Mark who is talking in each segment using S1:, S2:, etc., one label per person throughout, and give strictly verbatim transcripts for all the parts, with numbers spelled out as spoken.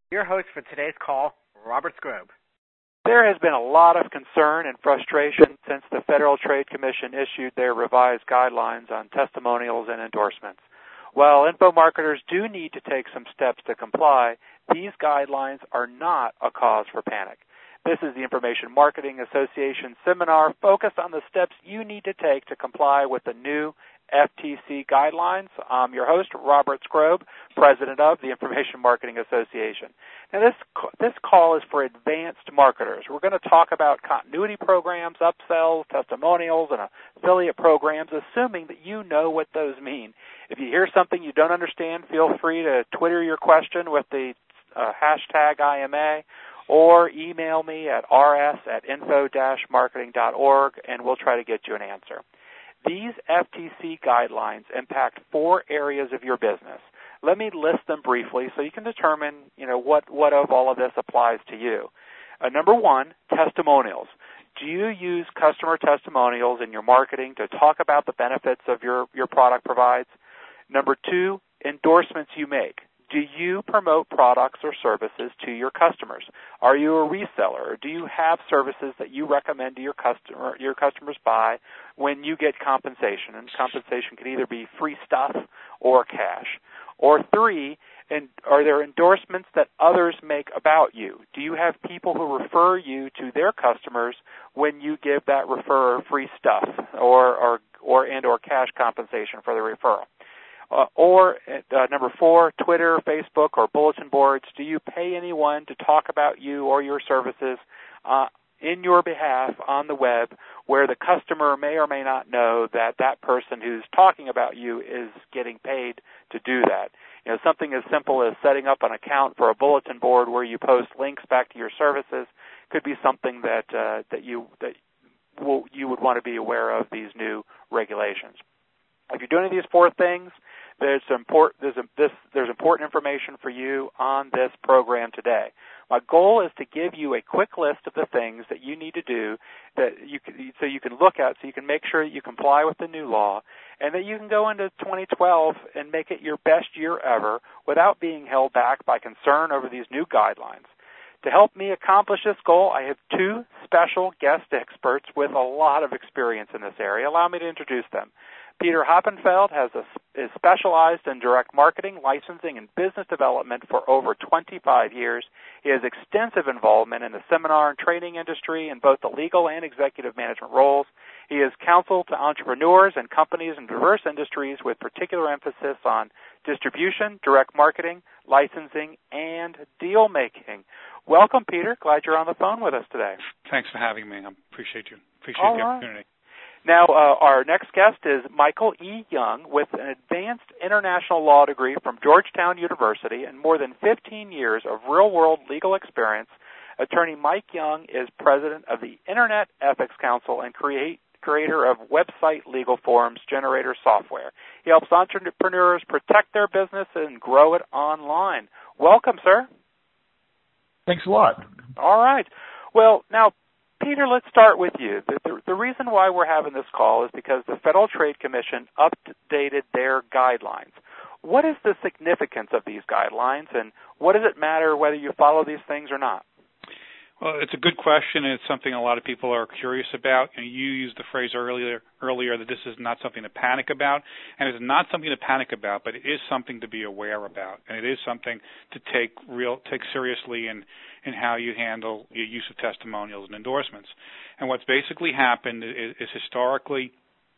S1: Your host for today's call, Robert Skrobe.
S2: There has been a lot of concern and frustration since the Federal Trade Commission issued their revised guidelines on testimonials and endorsements. While info marketers do need to take some steps to comply, these guidelines are not a cause for panic. This is the Information Marketing Association seminar focused on the steps you need to take to comply with the new F T C guidelines. I'm your host, Robert Skrobe, president of the Information Marketing Association. Now, this this call is for advanced marketers. We're going to talk about continuity programs, upsells, testimonials, and affiliate programs, assuming that you know what those mean. If you hear something you don't understand, feel free to Twitter your question with the uh, hashtag I M A, or email me at rs at info dash marketing dot org, and we'll try to get you an answer. These F T C guidelines impact four areas of your business. Let me list them briefly so you can determine, you know, what, what of all of this applies to you. Uh, number one, testimonials. Do you use customer testimonials in your marketing to talk about the benefits of your, your product provides? Number two, endorsements you make. Do you promote products or services to your customers? Are you a reseller? Or do you have services that you recommend to your customer, your customers buy when you get compensation? And compensation can either be free stuff or cash. Or three, and are there endorsements that others make about you? Do you have people who refer you to their customers when you give that referrer free stuff or or, or and or cash compensation for the referral? Uh, or uh, number four, Twitter, Facebook, or bulletin boards. Do you pay anyone to talk about you or your services uh, in your behalf on the web where the customer may or may not know that that person who's talking about you is getting paid to do that? You know, something as simple as setting up an account for a bulletin board where you post links back to your services could be something that uh, that you that will, you would want to be aware of these new regulations. If you're doing these four things, there's, import, there's, a, this, there's important information for you on this program today. My goal is to give you a quick list of the things that you need to do that you can, so you can look at, so you can make sure that you comply with the new law, and that you can go into twenty twelve and make it your best year ever without being held back by concern over these new guidelines. To help me accomplish this goal, I have two special guest experts with a lot of experience in this area. Allow me to introduce them. Peter Hoppenfeld has a, is specialized in direct marketing, licensing, and business development for over twenty-five years. He has extensive involvement in the seminar and training industry in both the legal and executive management roles. He is counsel to entrepreneurs and companies in diverse industries with particular emphasis on distribution, direct marketing, licensing, and deal making. Welcome, Peter. Glad you're on the phone with us today.
S3: Thanks for having me. I appreciate you. Appreciate
S2: All
S3: the
S2: right.
S3: opportunity.
S2: Now, uh, our next guest is Michael E. Young with an advanced international law degree from Georgetown University and more than fifteen years of real-world legal experience. Attorney Mike Young is president of the Internet Ethics Council and create, creator of Website Legal Forms Generator software. He helps entrepreneurs protect their business and grow it online. Welcome, sir.
S4: Thanks a lot.
S2: All right. Well, now, Peter, let's start with you. The, the, the reason why we're having this call is because the Federal Trade Commission updated their guidelines. What is the significance of these guidelines, and what does it matter whether you follow these things or not?
S3: Well, it's a good question, and it's something a lot of people are curious about. And you used the phrase earlier earlier that this is not something to panic about, and it's not something to panic about, but it is something to be aware about, and it is something to take real take seriously in, in how you handle your use of testimonials and endorsements. And what's basically happened is, is historically,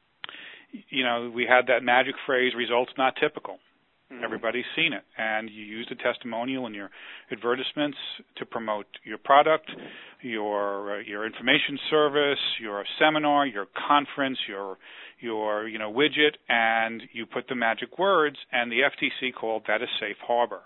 S3: you know, we had that magic phrase, results not typical. Everybody's seen it, and you use the testimonial in your advertisements to promote your product, your uh, your information service, your seminar, your conference, your your you know widget, and you put the magic words, and the F T C called that a safe harbor.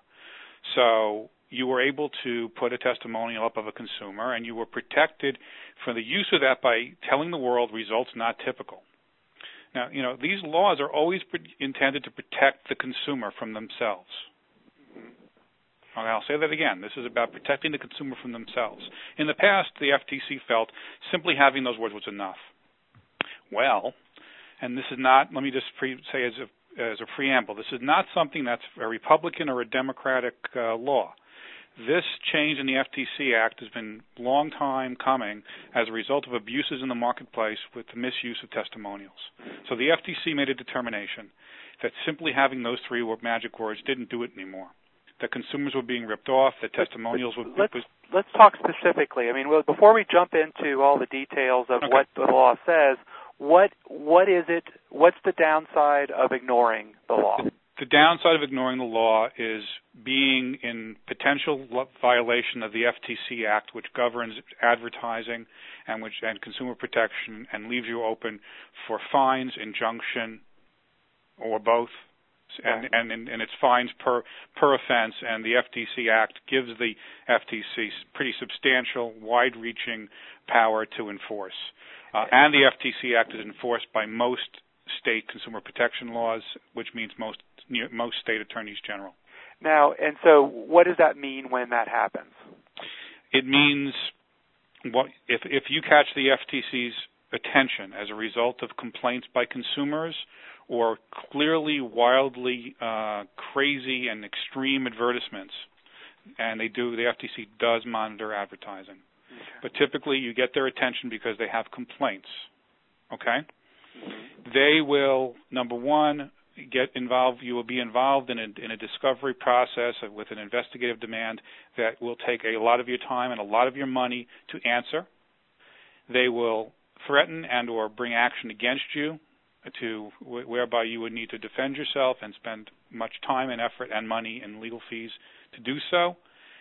S3: So you were able to put a testimonial up of a consumer, and you were protected for the use of that by telling the world results not typical. Now, you know, these laws are always pre- intended to protect the consumer from themselves. Okay, I'll say that again. This is about protecting the consumer from themselves. In the past, the F T C felt simply having those words was enough. Well, and this is not, let me just pre- say as a, as a preamble, this is not something that's a Republican or a Democratic uh, law. This change in the F T C Act has been a long time coming as a result of abuses in the marketplace with the misuse of testimonials. So the F T C made a determination that simply having those three magic words didn't do it anymore, that consumers were being ripped off, that testimonials were...
S2: Let's, let's talk specifically. I mean, well, before we jump into all the details of okay. what the law says, what what is it, what's the downside of ignoring the law?
S3: The, the downside of ignoring the law is being in potential violation of the F T C Act, which governs advertising and which and consumer protection and leaves you open for fines, injunction, or both. And, and, and it's fines per per offense, and the F T C Act gives the F T C pretty substantial, wide-reaching power to enforce. Uh, and the F T C Act is enforced by most state consumer protection laws, which means most most state attorneys general.
S2: Now, and so what does that mean when that happens?
S3: It means what if if you catch the F T C's attention as a result of complaints by consumers or clearly, wildly uh, crazy and extreme advertisements, and they do, the F T C does monitor advertising. Okay. But typically you get their attention because they have complaints, okay? Mm-hmm. They will, number one, get involved, you will be involved in a, in a discovery process with an investigative demand that will take a lot of your time and a lot of your money to answer. They will threaten and or bring action against you, to whereby you would need to defend yourself and spend much time and effort and money and legal fees to do so.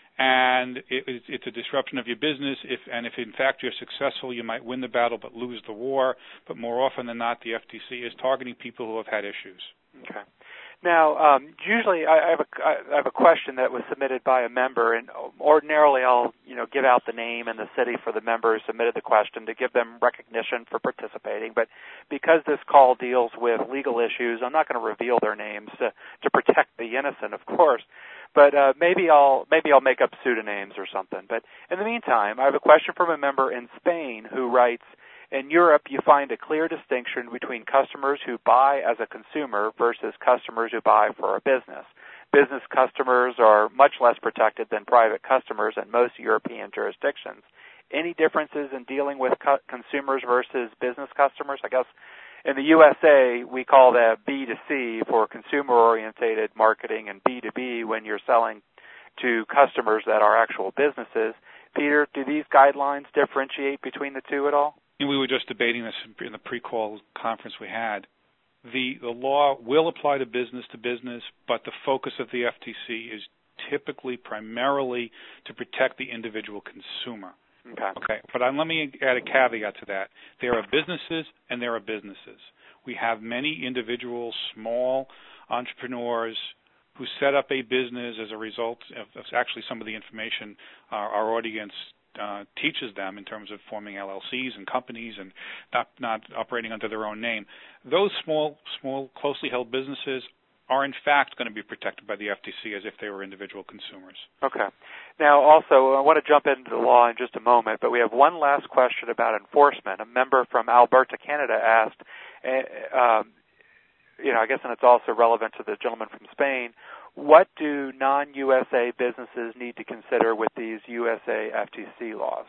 S3: And it, it's a disruption of your business. If and if in fact you're successful, you might win the battle but lose the war. But more often than not, the F T C is targeting people who have had issues.
S2: Okay. Now, um, usually I have a I have a question that was submitted by a member, and ordinarily I'll you know give out the name and the city for the member who submitted the question to give them recognition for participating. But because this call deals with legal issues, I'm not going to reveal their names to, to protect the innocent, of course. But uh, maybe I'll maybe I'll make up pseudonyms or something. But in the meantime, I have a question from a member in Spain who writes, in Europe, you find a clear distinction between customers who buy as a consumer versus customers who buy for a business. Business customers are much less protected than private customers in most European jurisdictions. Any differences in dealing with co- consumers versus business customers? I guess in the U S A, we call that B two C for consumer-oriented marketing and B two B when you're selling to customers that are actual businesses. Peter, do these guidelines differentiate between the two at all?
S3: We were just debating this in the pre-call conference we had. The, the law will apply to business to business, but the focus of the F T C is typically primarily to protect the individual consumer.
S2: Okay.
S3: Okay. But um, let me add a caveat to that. There are businesses and there are businesses. We have many individual small entrepreneurs who set up a business as a result of, of actually some of the information uh, our audience Uh, teaches them in terms of forming L L Cs and companies and not, not operating under their own name. Those small, small, closely held businesses are in fact going to be protected by the F T C as if they were individual consumers.
S2: Okay. Now, also, I want to jump into the law in just a moment, but we have one last question about enforcement. A member from Alberta, Canada asked, uh, um, you know, I guess, and it's also relevant to the gentleman from Spain, what do non-U S A businesses need to consider with these U S A F T C laws?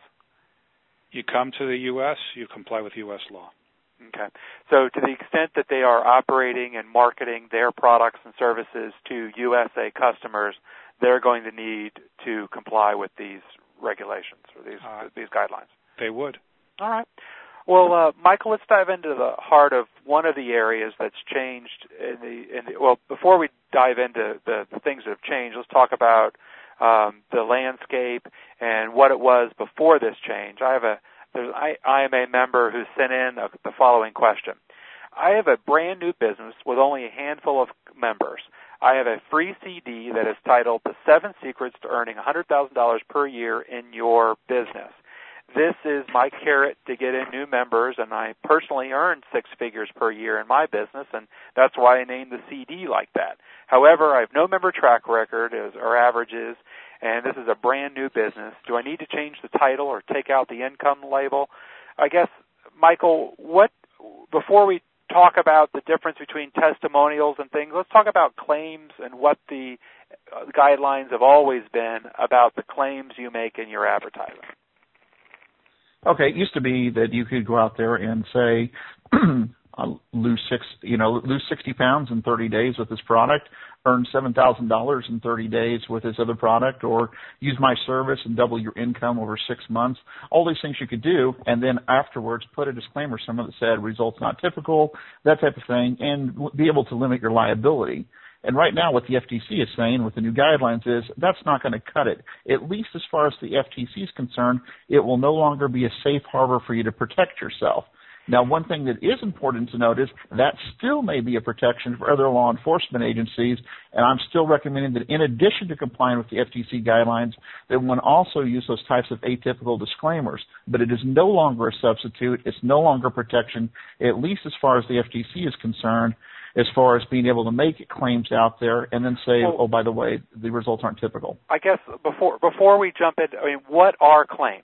S3: You come to the U S, you comply with U S law.
S2: Okay. So to the extent that they are operating and marketing their products and services to U S A customers, they're going to need to comply with these regulations or these uh, these guidelines.
S3: They would.
S2: All right. Well, uh, Michael, let's dive into the heart of one of the areas that's changed in the, in the well, before we dive into the, the things that have changed, let's talk about um, the landscape and what it was before this change. I have a, there's, I, I am a member who sent in a, the following question. I have a brand new business with only a handful of members. I have a free C D that is titled The Seven Secrets to Earning one hundred thousand dollars per year in Your Business. This is my carrot to get in new members, and I personally earn six figures per year in my business, and that's why I named the C D like that. However, I have no member track record or averages, and this is a brand new business. Do I need to change the title or take out the income label? I guess, Michael, what before we talk about the difference between testimonials and things. Let's talk about claims and what the uh, guidelines have always been about the claims you make in your advertising.
S4: Okay, it used to be that you could go out there and say, I'll lose six, you know, lose sixty pounds in thirty days with this product, earn seven thousand dollars in thirty days with this other product, or use my service and double your income over six months. All these things you could do, and then afterwards put a disclaimer somewhere that said results not typical, that type of thing, and be able to limit your liability. And right now what the F T C is saying with the new guidelines is that's not going to cut it. At least as far as the F T C is concerned, it will no longer be a safe harbor for you to protect yourself. Now, one thing that is important to note is that still may be a protection for other law enforcement agencies, and I'm still recommending that in addition to complying with the F T C guidelines, that one also use those types of atypical disclaimers. But it is no longer a substitute. It's no longer protection, at least as far as the F T C is concerned, as far as being able to make claims out there and then say, well, oh, by the way, the results aren't typical.
S2: I guess before before we jump in, I mean, what are claims?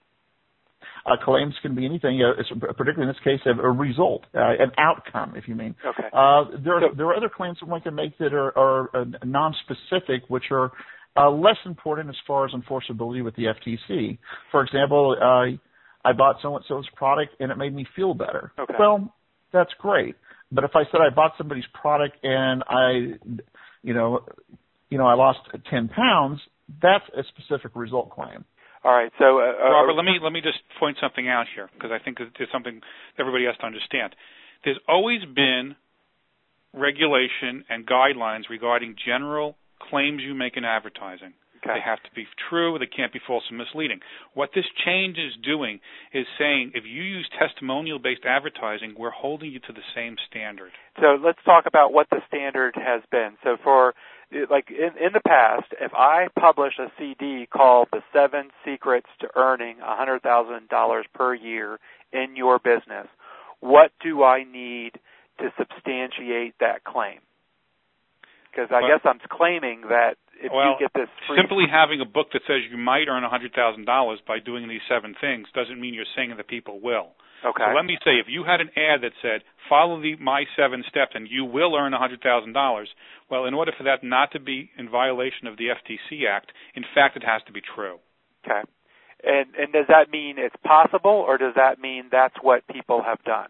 S4: Uh, claims can be anything, uh, particularly in this case, a result, uh, an outcome, if you mean.
S2: Okay.
S4: Uh, there, are,
S2: so,
S4: there are other claims that one can make that are, are uh, non-specific, which are uh, less important as far as enforceability with the F T C. For example, uh, I bought so-and-so's product and it made me feel better.
S2: Okay.
S4: Well, that's great. But if I said I bought somebody's product and I, you know, you know, I lost ten pounds, that's a specific result claim.
S2: All right. So, uh,
S3: Robert, let me let me just point something out here because I think it's something everybody has to understand. There's always been regulation and guidelines regarding general claims you make in advertising.
S2: Okay.
S3: They have to be true. They can't be false and misleading. What this change is doing is saying if you use testimonial-based advertising, we're holding you to the same standard.
S2: So let's talk about what the standard has been. So for, like, in, in the past, if I publish a C D called The Seven Secrets to Earning one hundred thousand dollars per year in Your Business, what do I need to substantiate that claim? Because I
S3: well,
S2: guess I'm claiming that if
S3: well,
S2: you get this free...
S3: simply having a book that says you might earn one hundred thousand dollars by doing these seven things doesn't mean you're saying that people will.
S2: Okay.
S3: So let me say, if you had an ad that said, follow the my seven steps and you will earn one hundred thousand dollars, well, in order for that not to be in violation of the F T C Act, in fact, it has to be true.
S2: Okay. And and does that mean it's possible, or does that mean that's what people have done?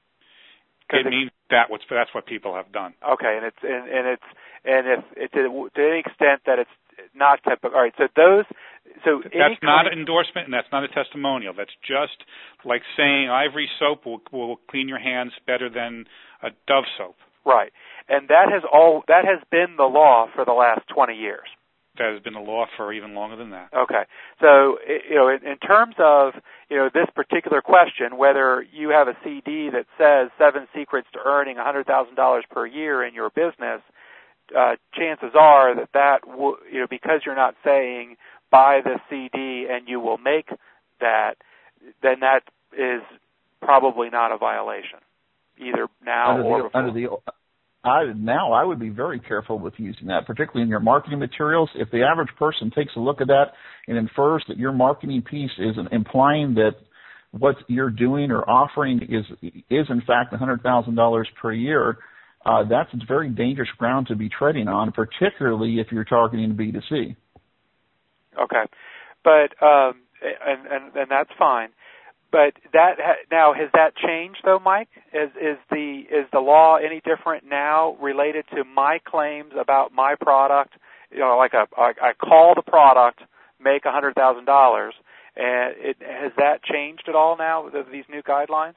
S3: It means that what's that's what people have done.
S2: Okay, and it's and, and it's and if it, to, to any extent that it's not typical. All right, so those so
S3: that's not
S2: claim,
S3: an endorsement and that's not a testimonial. That's just like saying Ivory soap will will clean your hands better than a Dove soap.
S2: Right, and that has all that has been the law for the last twenty years.
S3: That has been the law for even longer than that.
S2: Okay. So, you know, in, in terms of, you know, this particular question, whether you have a C D that says seven secrets to earning one hundred thousand dollars per year in your business, uh, chances are that that, w- you know, because you're not saying buy this C D and you will make that, then that is probably not a violation, either now
S4: under
S2: or
S4: the,
S2: before.
S4: Under the, I, now I would be very careful with using that, particularly in your marketing materials. If the average person takes a look at that and infers that your marketing piece is implying that what you're doing or offering is is in fact one hundred thousand dollars per year, uh, that's a very dangerous ground to be treading on, particularly if you're targeting B two C.
S2: Okay, but um, and, and and that's fine. But that now has that changed though, Mike? Is is the is the law any different now related to my claims about my product? You know, like a I, I call the product, make a hundred thousand dollars, and it has that changed at all now with these new guidelines?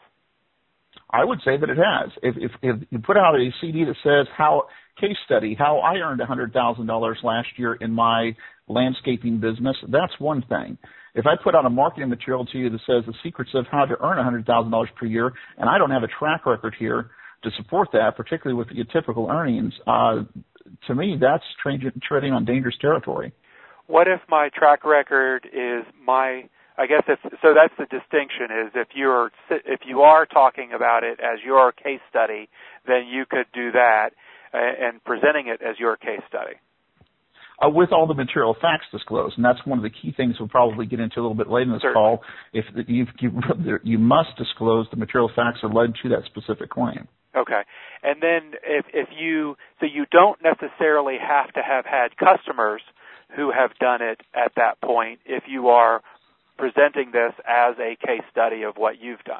S4: I would say that it has. If if, if you put out a C D that says how case study how I earned a hundred thousand dollars last year in my landscaping business, that's one thing. If I put out a marketing material to you that says the secrets of how to earn one hundred thousand dollars per year, and I don't have a track record here to support that, particularly with the typical earnings, uh, to me that's treading on dangerous territory.
S2: What if my track record is my, I guess if, so that's the distinction is if you're, if you are talking about it as your case study, then you could do that and presenting it as your case study.
S4: Uh, with all the material facts disclosed, and that's one of the key things we'll probably get into a little bit later in this
S2: Certainly.
S4: call. If the, you, you, you must disclose the material facts that led to that specific claim.
S2: Okay. And then if, if you, so you don't necessarily have to have had customers who have done it at that point if you are presenting this as a case study of what you've done.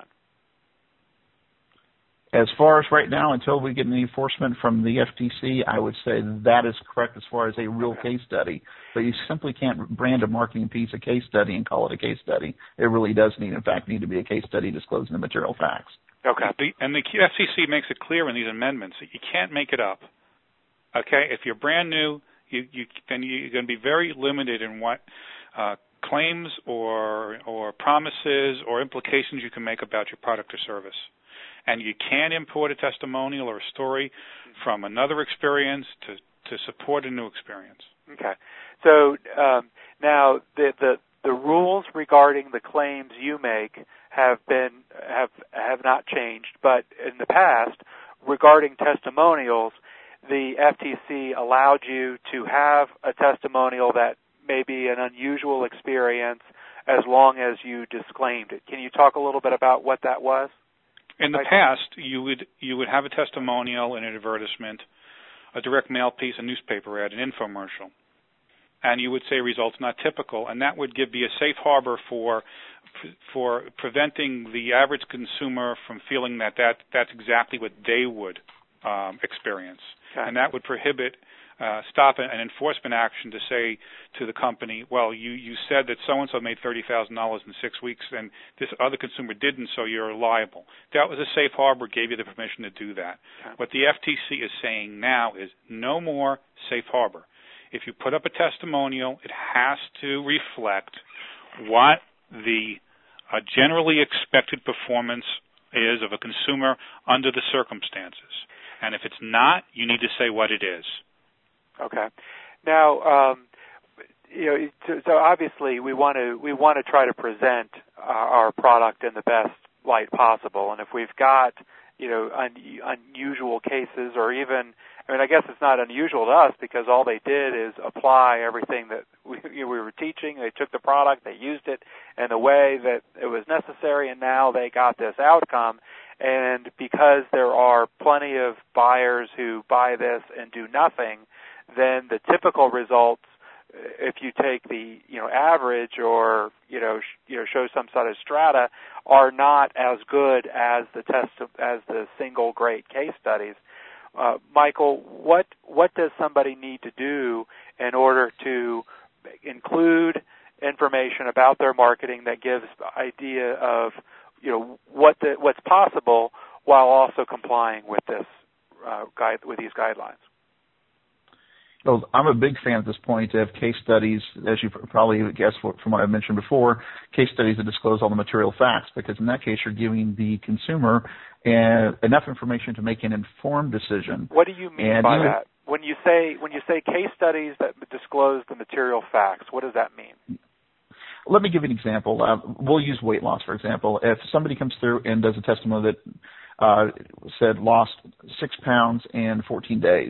S4: As far as right now, until we get any enforcement from the F T C, I would say that is correct as far as a real okay. case study. But you simply can't brand a marketing piece a case study and call it a case study. It really does need, in fact, need to be a case study disclosing the material facts.
S2: Okay.
S3: The, and the F C C makes it clear in these amendments that you can't make it up. Okay? If you're brand new, you, you, then you're going to be very limited in what uh, claims or or promises or implications you can make about your product or service. And you can't import a testimonial or a story from another experience to, to support a new experience.
S2: Okay. So um, now the, the the rules regarding the claims you make have been have have not changed, but in the past, regarding testimonials, the F T C allowed you to have a testimonial that may be an unusual experience as long as you disclaimed it. Can you talk a little bit about what that was?
S3: In the past, you would you would have a testimonial, an advertisement, a direct mail piece, a newspaper ad, an infomercial, and you would say results not typical, and that would give be a safe harbor for for preventing the average consumer from feeling that, that that's exactly what they would um, experience, okay. And that would prohibit uh, stop an enforcement action to say to the company, well, you, you said that so-and-so made thirty thousand dollars in six weeks and this other consumer didn't, so you're liable. That was a safe harbor, gave you the permission to do that. Okay. What the F T C is saying now is no more safe harbor. If you put up a testimonial, it has to reflect what the uh, generally expected performance is of a consumer under the circumstances. And if it's not, you need to say what it is.
S2: Okay. Now, um, you know, so obviously we want to we want to try to present our, our product in the best light possible, and if we've got you know un, unusual cases, or even, I mean, I guess it's not unusual to us because all they did is apply everything that we, you know, we were teaching. They took the product, they used it in the way that it was necessary, and now they got this outcome. And because there are plenty of buyers who buy this and do nothing, then the typical results, if you take the you know average or you know sh- you know show some sort of strata, are not as good as the test of, as the single great case studies. Uh, Michael, what what does somebody need to do in order to include information about their marketing that gives idea of you know what the, what's possible while also complying with this uh, guide with these guidelines?
S4: Well, I'm a big fan at this point of case studies, as you probably guessed from what I mentioned before, case studies that disclose all the material facts, because in that case you're giving the consumer uh, enough information to make an informed decision.
S2: What do you mean
S4: and
S2: by
S4: you,
S2: that? When you say when you say case studies that disclose the material facts, what does that mean?
S4: Let me give you an example. Uh, we'll use weight loss, for example. If somebody comes through and does a testimony that uh, said lost six pounds in fourteen days,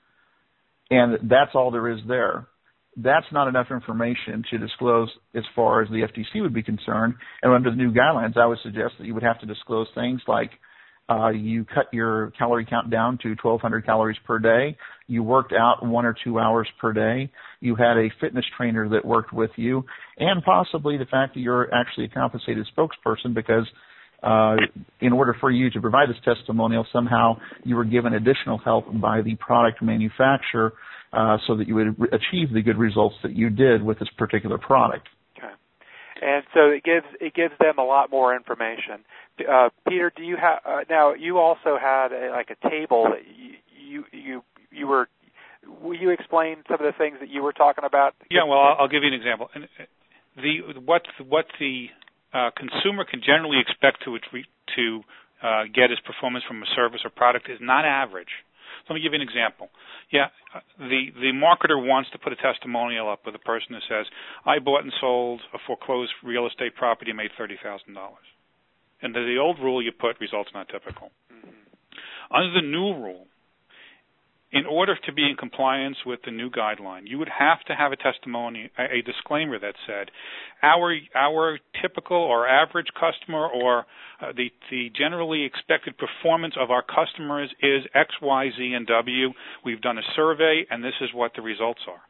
S4: and that's all there is there, that's not enough information to disclose as far as the F T C would be concerned. And under the new guidelines, I would suggest that you would have to disclose things like uh, you cut your calorie count down to twelve hundred calories per day, you worked out one or two hours per day, you had a fitness trainer that worked with you, and possibly the fact that you're actually a compensated spokesperson because Uh, in order for you to provide this testimonial, somehow you were given additional help by the product manufacturer uh, so that you would re- achieve the good results that you did with this particular product.
S2: Okay, and so it gives it gives them a lot more information. Uh, Peter, do you have uh, now? You also had a, like a table that you you you, you were. Will you explain some of the things that you were talking about?
S3: Yeah, well, I'll, I'll give you an example. The what what the Uh, consumer can generally expect to to uh, get as performance from a service or product is not average. So let me give you an example. Yeah, the the marketer wants to put a testimonial up with a person that says, "I bought and sold a foreclosed real estate property and made thirty thousand dollars." And the, the old rule, you put results not typical. Mm-hmm. Under the new rule, in order to be in compliance with the new guideline, you would have to have a testimony, a, a disclaimer that said, our our typical or average customer or uh, the the generally expected performance of our customers is X, Y, Z, and W. We've done a survey, and this is what the results are.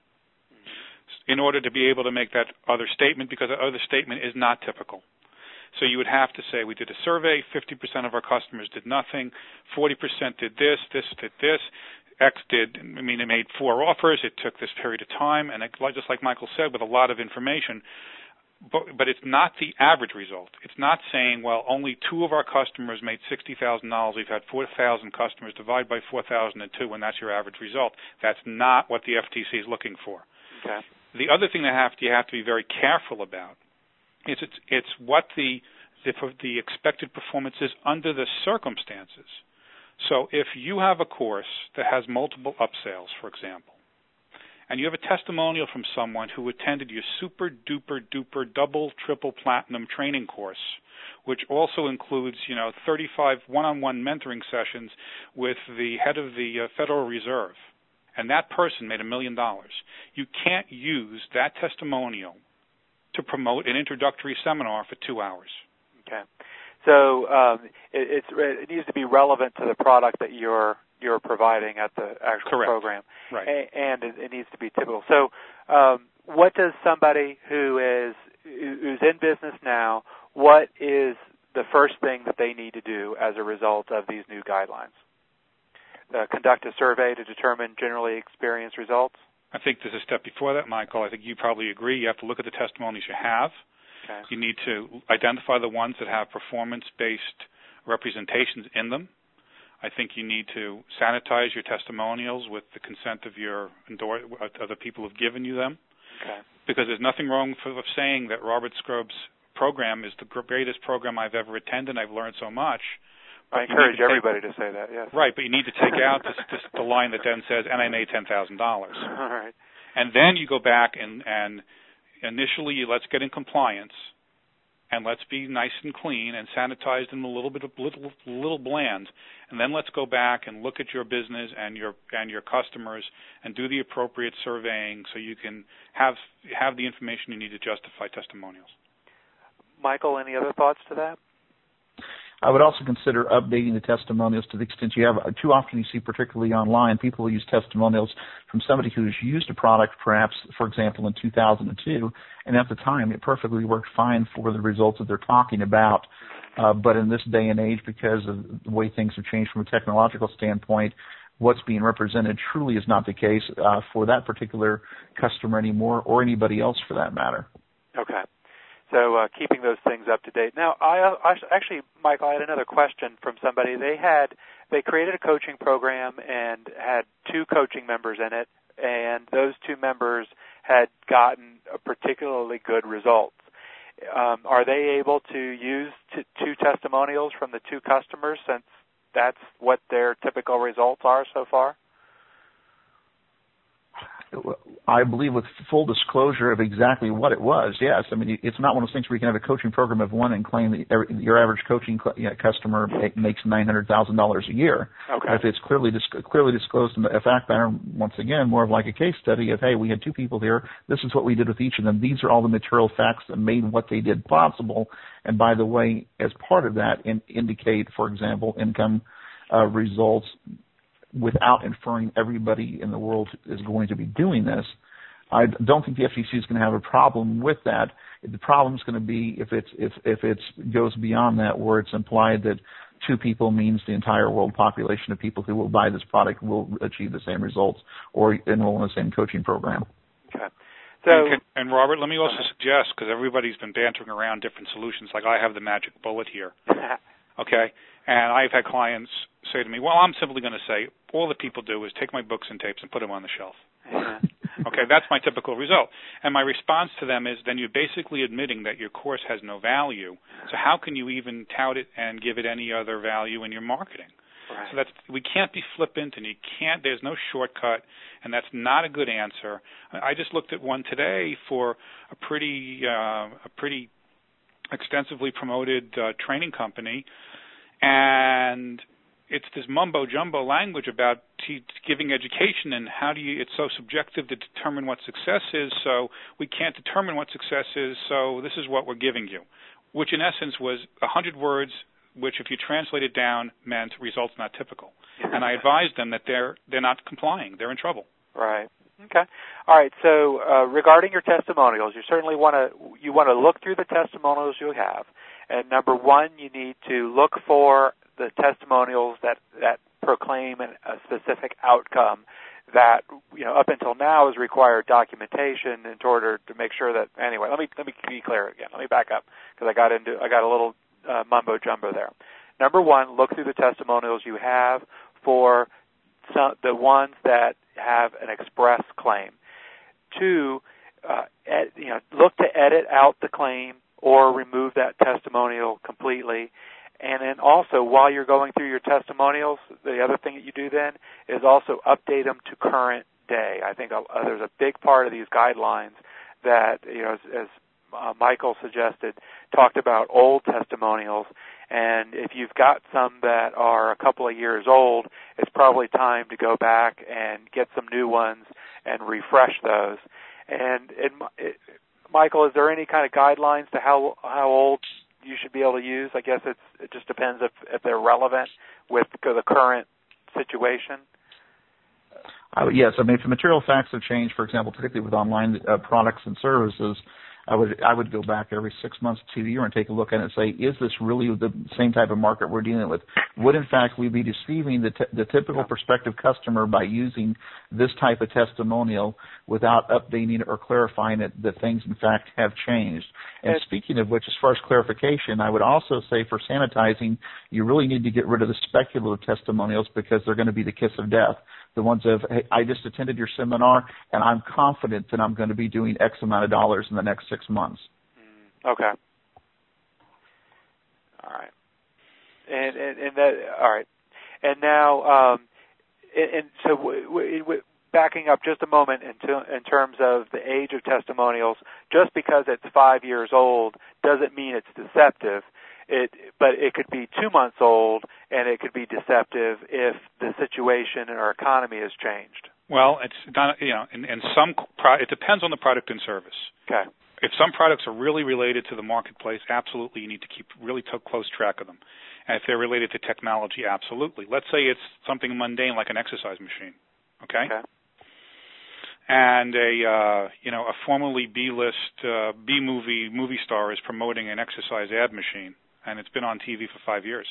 S3: In order to be able to make that other statement, because the other statement is not typical. So you would have to say, we did a survey, fifty percent of our customers did nothing, forty percent did this, this did this, X did, I mean, it made four offers, it took this period of time, and it, just like Michael said, with a lot of information, but, but it's not the average result. It's not saying, well, only two of our customers made sixty thousand dollars, we've had four thousand customers, divide by four thousand two, and that's your average result. That's not what the F T C is looking for.
S2: Okay.
S3: The other thing that have to, you have to be very careful about is it's, it's what the, the, the expected performance is under the circumstances. So if you have a course that has multiple upsales, for example, and you have a testimonial from someone who attended your super duper duper double triple platinum training course, which also includes, you know, thirty-five one-on-one mentoring sessions with the head of the uh, Federal Reserve, and that person made a million dollars, you can't use that testimonial to promote an introductory seminar for two hours.
S2: Okay. So um, it, it's, it needs to be relevant to the product that you're you're providing at the actual
S3: Correct.
S2: program,
S3: right?
S2: A, and it, it needs to be typical. So, um, what does somebody who is who's in business now? What is the first thing that they need to do as a result of these new guidelines? Uh, conduct a survey to determine generally experienced results.
S3: I think there's a step before that, Michael. I think you probably agree. You have to look at the testimonies you have.
S2: Okay.
S3: You need to identify the ones that have performance-based representations in them. I think you need to sanitize your testimonials with the consent of your endor- of the people who've given you them.
S2: Okay.
S3: Because there's nothing wrong for, with saying that Robert Scrub's program is the greatest program I've ever attended. I've learned so much.
S2: I encourage everybody to say that, yes.
S3: Right, but you need to take out this, this, the line that then says, and I made ten thousand dollars.
S2: All right.
S3: And then you go back and, and initially let's get in compliance, and let's be nice and clean and sanitized and a little bit of little little bland, and then let's go back and look at your business and your and your customers and do the appropriate surveying so you can have have the information you need to justify testimonials.
S2: Michael, any other thoughts to that?
S4: I would also consider updating the testimonials to the extent you have. Too often you see, particularly online, people use testimonials from somebody who's used a product, perhaps, for example, in two thousand two, and at the time it perfectly worked fine for the results that they're talking about. Uh, but in this day and age, because of the way things have changed from a technological standpoint, what's being represented truly is not the case uh, for that particular customer anymore, or anybody else for that matter.
S2: Okay. So uh, keeping those things up to date. Now, I, I actually, Michael, I had another question from somebody. They had they created a coaching program and had two coaching members in it, and those two members had gotten a particularly good results. Um, are they able to use t- two testimonials from the two customers since that's what their typical results are so far?
S4: I believe with full disclosure of exactly what it was, yes. I mean, it's not one of those things where you can have a coaching program of one and claim that your average coaching customer makes nine hundred thousand dollars a year.
S2: Okay.
S4: If it's clearly dis- clearly disclosed in the fact pattern, once again, more of like a case study of, hey, we had two people here. This is what we did with each of them. These are all the material facts that made what they did possible. And by the way, as part of that, in, indicate, for example, income uh, results, without inferring everybody in the world is going to be doing this. I don't think the F T C is going to have a problem with that. The problem is going to be if it's if if it goes beyond that, where it's implied that two people means the entire world population of people who will buy this product will achieve the same results or enroll in the same coaching program.
S2: Okay. So,
S3: and, can, and Robert, let me also suggest, because everybody's been bantering around different solutions, like I have the magic bullet here. Okay, and I've had clients say to me, well, I'm simply going to say, all the people do is take my books and tapes and put them on the shelf. Okay, that's my typical result. And my response to them is, then you're basically admitting that your course has no value, so how can you even tout it and give it any other value in your marketing?
S2: Right.
S3: So that's, we can't be flippant, and you can't, there's no shortcut, and that's not a good answer. I just looked at one today for a pretty, uh, a pretty extensively promoted uh, training company, and it's this mumbo jumbo language about t- giving education, and how do you? It's so subjective to determine what success is. So we can't determine what success is. So this is what we're giving you, which in essence was a hundred words, which if you translate it down meant results not typical. And I advised them that they're they're not complying. They're in trouble.
S2: Right. Okay. All right. So uh, regarding your testimonials, you certainly want to you want to look through the testimonials you have. And number one, you need to look for the testimonials that, that proclaim an, a specific outcome that, you know, up until now has required documentation in order to make sure that. Anyway, let me let me be clear again. Let me back up because I got into I got a little uh, mumbo jumbo there. Number one, look through the testimonials you have for some, the ones that have an express claim. Two, uh, ed, you know, look to edit out the claim or remove that testimonial completely. And then also, while you're going through your testimonials, the other thing that you do then is also update them to current day. I think uh, there's a big part of these guidelines that, you know, as, as uh, Michael suggested, talked about old testimonials. And if you've got some that are a couple of years old, it's probably time to go back and get some new ones and refresh those. And it, it, Michael, is there any kind of guidelines to how how old you should be able to use? I guess it's, it just depends if, if they're relevant with the current situation.
S4: Uh, yes, I mean, if the material facts have changed, for example, particularly with online uh, products and services, I would I would go back every six months to a year and take a look at it and say, is this really the same type of market we're dealing with? Would, in fact, we be deceiving the, t- the typical prospective customer by using this type of testimonial without updating it or clarifying it that things, in fact, have changed? And
S2: it,
S4: speaking of which, as far as clarification, I would also say for sanitizing, you really need to get rid of the speculative testimonials because they're going to be the kiss of death. The ones of, hey, I just attended your seminar, and I'm confident that I'm going to be doing X amount of dollars in the next six months.
S2: Okay. All right. And and, and that all right. And now, um, and, and so w- w- w- backing up just a moment into, in terms of the age of testimonials, just because it's five years old doesn't mean it's deceptive. It, but it could be two months old, and it could be deceptive if the situation in our economy has changed.
S3: Well, it's not, you know, and, and some pro- it depends on the product and service.
S2: Okay.
S3: If some products are really related to the marketplace, absolutely, you need to keep really t- close track of them. And if they're related to technology, absolutely. Let's say it's something mundane like an exercise machine. Okay.
S2: Okay.
S3: And a uh, you know a formerly B-list uh, B-movie movie star is promoting an exercise ad machine, and it's been on T V for five years.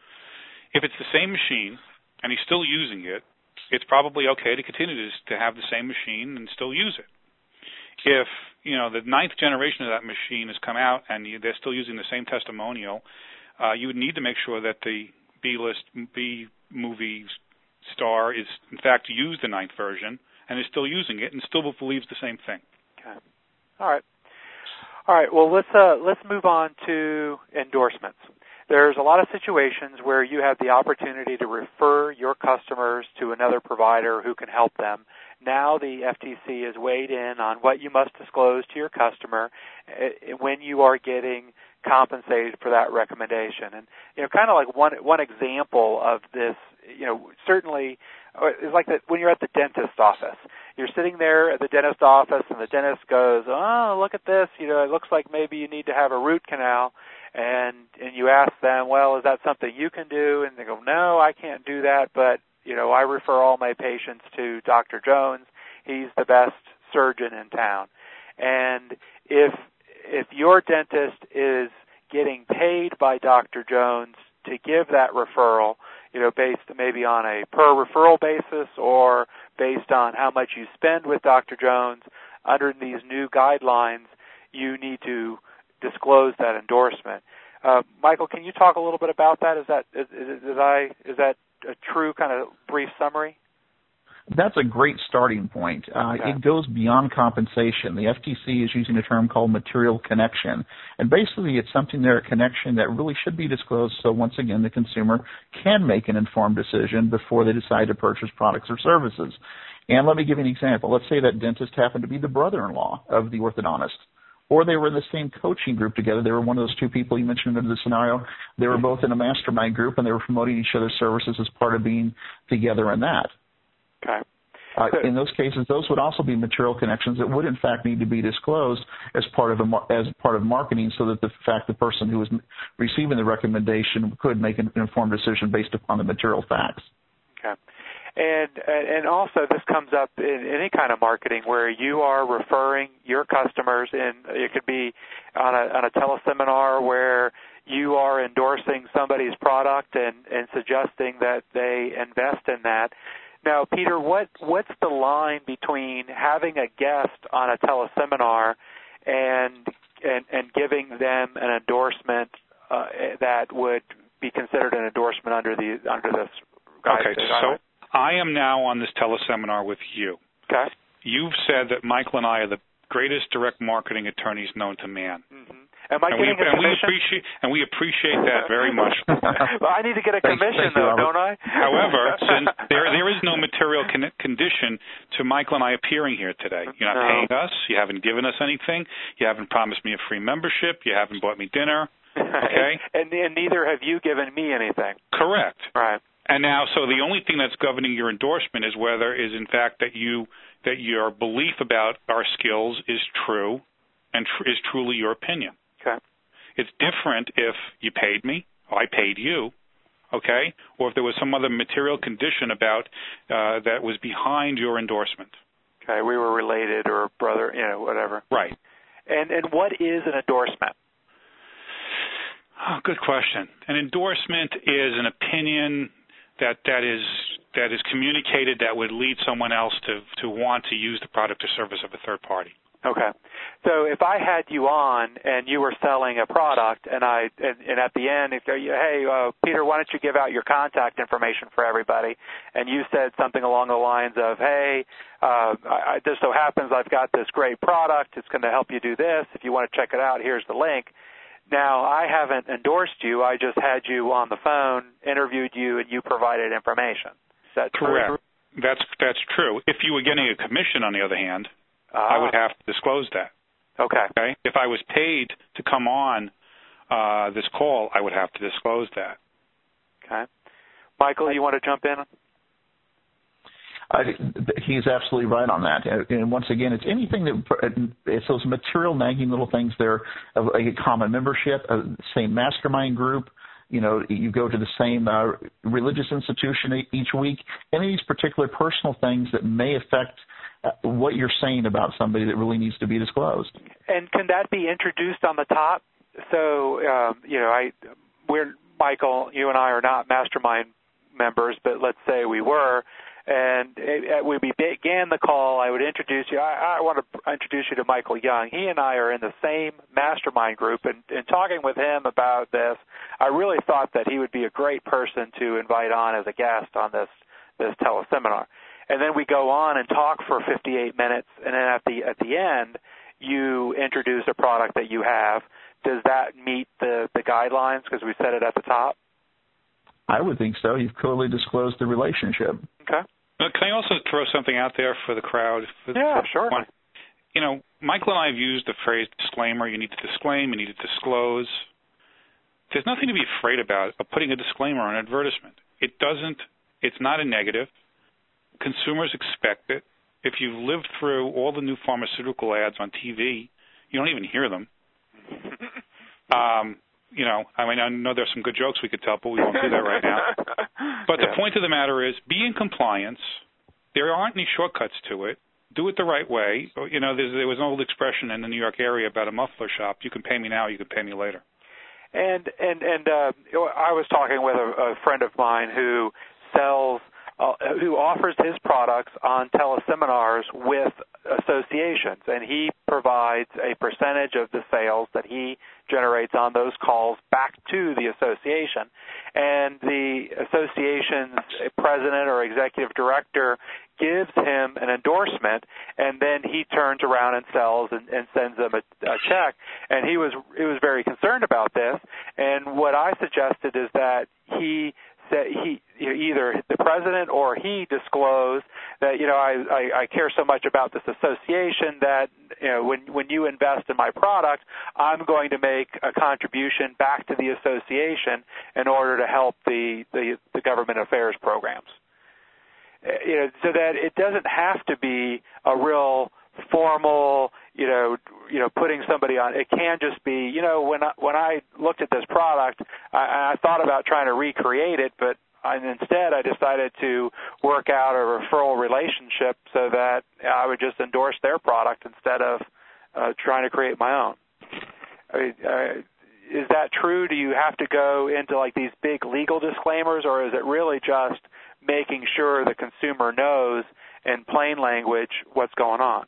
S3: If it's the same machine and he's still using it, it's probably okay to continue to, to have the same machine and still use it. If, you know, the ninth generation of that machine has come out and they're still using the same testimonial, uh, you would need to make sure that the B-list B-movie star is, in fact, used the ninth version and is still using it and still believes the same thing.
S2: Okay. All right. All right. Well, let's uh, let's move on to endorsements. There's a lot of situations where you have the opportunity to refer your customers to another provider who can help them. Now the F T C has weighed in on what you must disclose to your customer when you are getting compensated for that recommendation. And, you know, kind of like one one example of this, you know, certainly is like that when you're at the dentist's office. You're sitting there at the dentist's office, and the dentist goes, oh, look at this. You know, it looks like maybe you need to have a root canal. And and you ask them, well, is that something you can do? And they go, no, I can't do that, but, you know, I refer all my patients to Doctor Jones. He's the best surgeon in town. And if if your dentist is getting paid by Doctor Jones to give that referral, you know, based maybe on a per referral basis or based on how much you spend with Doctor Jones, under these new guidelines, you need to disclose that endorsement. Uh, Michael, can you talk a little bit about that? Is that is, is, is I is that a true kind of brief summary?
S4: That's a great starting point. Uh,
S2: okay.
S4: It goes beyond compensation. The F T C is using a term called material connection. And basically it's something there, a connection that really should be disclosed so once again the consumer can make an informed decision before they decide to purchase products or services. And let me give you an example. Let's say that dentist happened to be the brother-in-law of the orthodontist, or they were in the same coaching group together. They were one of those two people you mentioned in the scenario. They were both in a mastermind group, and they were promoting each other's services as part of being together in that.
S2: Okay.
S4: Uh, in those cases, those would also be material connections that would, in fact, need to be disclosed as part of a, as part of marketing, so that the fact the person who is receiving the recommendation could make an informed decision based upon the material facts.
S2: Okay, and and also this comes up in any kind of marketing where you are referring your customers, and it could be on a on a teleseminar where you are endorsing somebody's product and, and suggesting that they invest in that. Now, Peter, what, what's the line between having a guest on a teleseminar and and, and giving them an endorsement uh, that would be considered an endorsement under the under this guide?
S3: Okay, so I am now on this teleseminar with you.
S2: Okay.
S3: You've said that Michael and I are the greatest direct marketing attorneys known to man.
S2: Mm-hmm. Am I
S3: and
S2: getting
S3: we,
S2: a
S3: and we
S2: commission?
S3: appreciate and we appreciate that very much.
S2: Well, I need to get a commission,
S4: thank you,
S2: though,
S4: Robert.
S2: don't I?
S3: However, since there there is no material con- condition to Michael and I appearing here today. You're not
S2: No.
S3: paying us. You haven't given us anything. You haven't promised me a free membership. You haven't bought me dinner. Okay?
S2: and, and, and neither have you given me anything.
S3: Correct.
S2: Right.
S3: And now, so the only thing that's governing your endorsement is whether is in fact that you that your belief about our skills is true and tr- is truly your opinion.
S2: Okay.
S3: It's different if you paid me, or I paid you, okay, or if there was some other material condition about uh, that was behind your endorsement.
S2: Okay, we were related or brother, you know, whatever.
S3: Right.
S2: And and what is an endorsement?
S3: Oh, good question. An endorsement is an opinion that that is that is communicated that would lead someone else to to want to use the product or service of a third party.
S2: Okay. So if I had you on and you were selling a product, and I and, and at the end, if you, hey, uh, Peter, why don't you give out your contact information for everybody? And you said something along the lines of, hey, uh, I, it just so happens I've got this great product. It's going to help you do this. If you want to check it out, here's the link. Now, I haven't endorsed you. I just had you on the phone, interviewed you, and you provided information. Is that
S3: correct?
S2: True?
S3: That's that's true. If you were getting a commission, on the other hand,
S2: Ah.
S3: I would have to disclose that.
S2: Okay.
S3: Okay. If I was paid to come on uh, this call, I would have to disclose that.
S2: Okay. Michael, you want to jump in?
S4: I, he's absolutely right on that. And once again, it's anything that it's those material nagging little things there, like a common membership, a same mastermind group. You know, you go to the same uh, religious institution each week. Any of these particular personal things that may affect what you're saying about somebody that really needs to be disclosed.
S2: And can that be introduced on the top? So, um, you know, I, we're Michael, you and I are not mastermind members, but let's say we were, and it, we began the call. I would introduce you. I, I want to introduce you to Michael Young. He and I are in the same mastermind group, and, and talking with him about this, I really thought that he would be a great person to invite on as a guest on this this teleseminar. And then we go on and talk for fifty-eight minutes, and then at the at the end, you introduce a product that you have. Does that meet the, the guidelines because we said it at the top?
S4: I would think so. You've clearly disclosed the relationship.
S2: Okay.
S3: Uh, can I also throw something out there for the crowd? For,
S2: yeah,
S3: for
S2: sure.
S3: One? You know, Michael and I have used the phrase disclaimer. You need to disclaim. You need to disclose. There's nothing to be afraid about of putting a disclaimer on an advertisement. It doesn't. It's not a negative. Consumers expect it. If you've lived through all the new pharmaceutical ads on T V, you don't even hear them. um, you know, I mean, I know there's some good jokes we could tell, but we won't do that right now. But
S2: yeah.
S3: The point of the matter is, be in compliance. There aren't any shortcuts to it. Do it the right way. You know, there was an old expression in the New York area about a muffler shop. You can pay me now, you can pay me later.
S2: And and and uh, I was talking with a, a friend of mine who sells. Uh, who offers his products on teleseminars with associations, and he provides a percentage of the sales that he generates on those calls back to the association. And the association's president or executive director gives him an endorsement, and then he turns around and sells and, and sends them a, a check. And he was he was very concerned about this. And what I suggested is that he said he either the president or he disclosed that, you know, I, I, I care so much about this association that, you know, when when you invest in my product, I'm going to make a contribution back to the association in order to help the, the, the government affairs programs. You know, so that it doesn't have to be a real formal, you know, you know, putting somebody on. It can just be, you know, when I, when I looked at this product, I, I thought about trying to recreate it, but I, instead I decided to work out a referral relationship so that I would just endorse their product instead of uh, trying to create my own. I mean, uh, is that true? Do you have to go into like these big legal disclaimers, or is it really just making sure the consumer knows in plain language what's going on?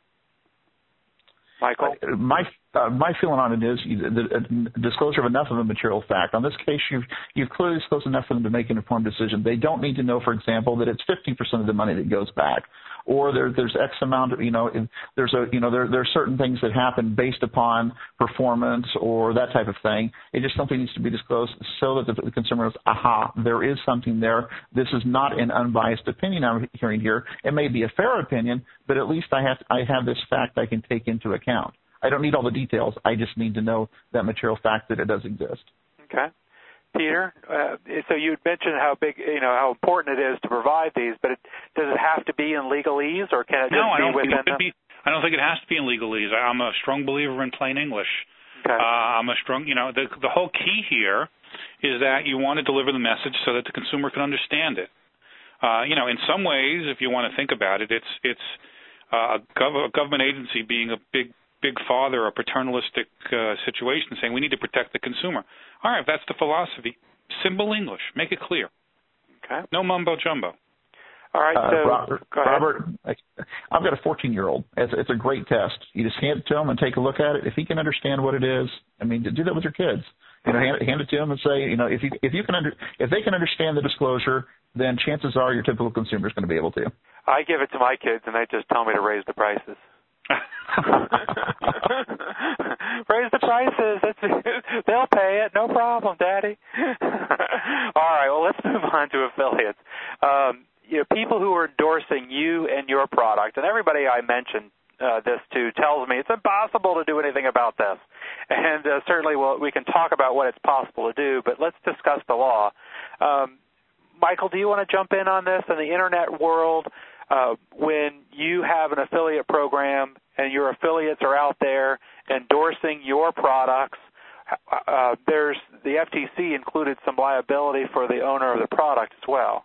S2: Michael?
S4: Uh, my uh, my feeling on it is the uh, disclosure of enough of a material fact. On this case, you've you've clearly disclosed enough for them to make an informed decision. They don't need to know, for example, that it's fifty percent of the money that goes back, or there, there's X amount of, you know, there's a, you know, there there are certain things that happen based upon performance or that type of thing. It just simply needs to be disclosed so that the, the consumer knows, aha, there is something there. This is not an unbiased opinion I'm hearing here. It may be a fair opinion, but at least I have I have this fact I can take into account. I don't need all the details. I just need to know that material fact that it does exist.
S2: Okay. Peter, uh, so you mentioned how big, you know, how important it is to provide these, but it, does it have to be in legalese, or can it just
S3: no, I
S2: be
S3: don't
S2: within
S3: think it
S2: the...
S3: be, I don't think it has to be in legalese. I'm a strong believer in plain English.
S2: Okay.
S3: Uh, I'm a strong, you know, the, the whole key here is that you want to deliver the message so that the consumer can understand it. Uh, you know, in some ways, if you want to think about it, it's it's uh, a, gov- a government agency being a big big father, a paternalistic uh, situation, saying we need to protect the consumer. All right, if that's the philosophy, simple English, make it clear.
S2: Okay.
S3: No mumbo jumbo.
S2: All right,
S4: uh,
S2: so
S4: Robert,
S2: go ahead.
S4: Robert, I've got a fourteen-year-old. It's, it's a great test. You just hand it to him and take a look at it. If he can understand what it is, I mean, do that with your kids. You know, hand, hand it to him and say, you know, if you if you can under, if they can understand the disclosure, then chances are your typical consumer is going to be able to.
S2: I give it to my kids, and they just tell me to raise the prices. Raise the prices. That's, they'll pay it. No problem, Daddy. All right. Well, let's move on to affiliates. Um, you know, people who are endorsing you and your product, and everybody I mentioned uh, this to tells me it's impossible to do anything about this. And uh, certainly, we'll, we can talk about what it's possible to do, but let's discuss the law. Um, Michael, do you want to jump in on this? In the Internet world, Uh, when you have an affiliate program and your affiliates are out there endorsing your products, uh, there's the F T C included some liability for the owner of the product as well.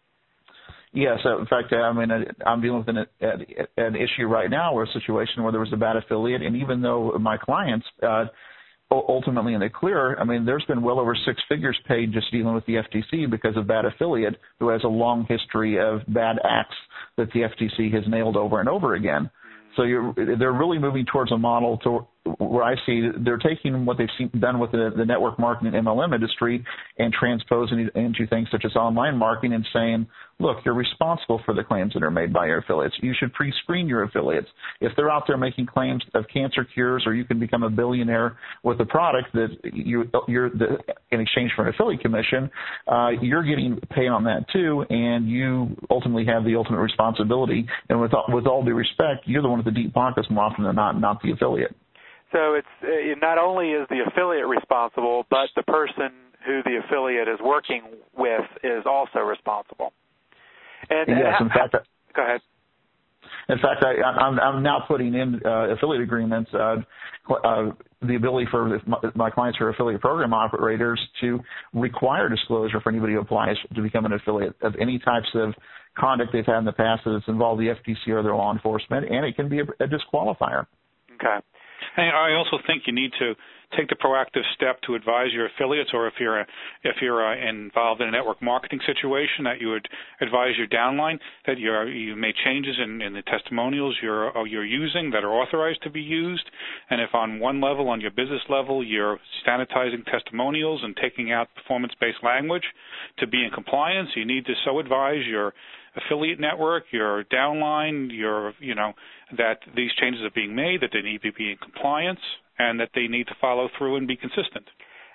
S4: Yes, in fact, I mean, I'm dealing with an, an issue right now, or a situation where there was a bad affiliate, and even though my clients uh, ultimately in the clear, I mean, there's been well over six figures paid just dealing with the F T C because of bad affiliate who has a long history of bad acts that the F T C has nailed over and over again. So you're, they're really moving towards a model to where I see they're taking what they've seen, done with the, the network marketing and M L M industry and transposing it into things such as online marketing and saying, look, you're responsible for the claims that are made by your affiliates. You should pre-screen your affiliates. If they're out there making claims of cancer cures, or you can become a billionaire with a product that you, you're the, in exchange for an affiliate commission, uh, you're getting paid on that too, and you ultimately have the ultimate responsibility. And with all, with all due respect, you're the one with the deep pockets more often than not, not the affiliate.
S2: So it's uh, not only is the affiliate responsible, but the person who the affiliate is working with is also responsible. And,
S4: yes,
S2: and
S4: in fact,
S2: go ahead.
S4: In fact, I, I'm, I'm now putting in uh, affiliate agreements, uh, uh, the ability for my, my clients who are affiliate program operators to require disclosure for anybody who applies to become an affiliate of any types of conduct they've had in the past that's involved the F T C or their law enforcement, and it can be a, a disqualifier.
S2: Okay.
S3: And I also think you need to take the proactive step to advise your affiliates, or if you're a, if you're uh, involved in a network marketing situation, that you would advise your downline that you're, you made changes in, in the testimonials you're uh, you're using that are authorized to be used. And if on one level, on your business level, you're sanitizing testimonials and taking out performance-based language to be in compliance, you need to so advise your affiliate network, your downline, your, you know, that these changes are being made, that they need to be in compliance, and that they need to follow through and be consistent.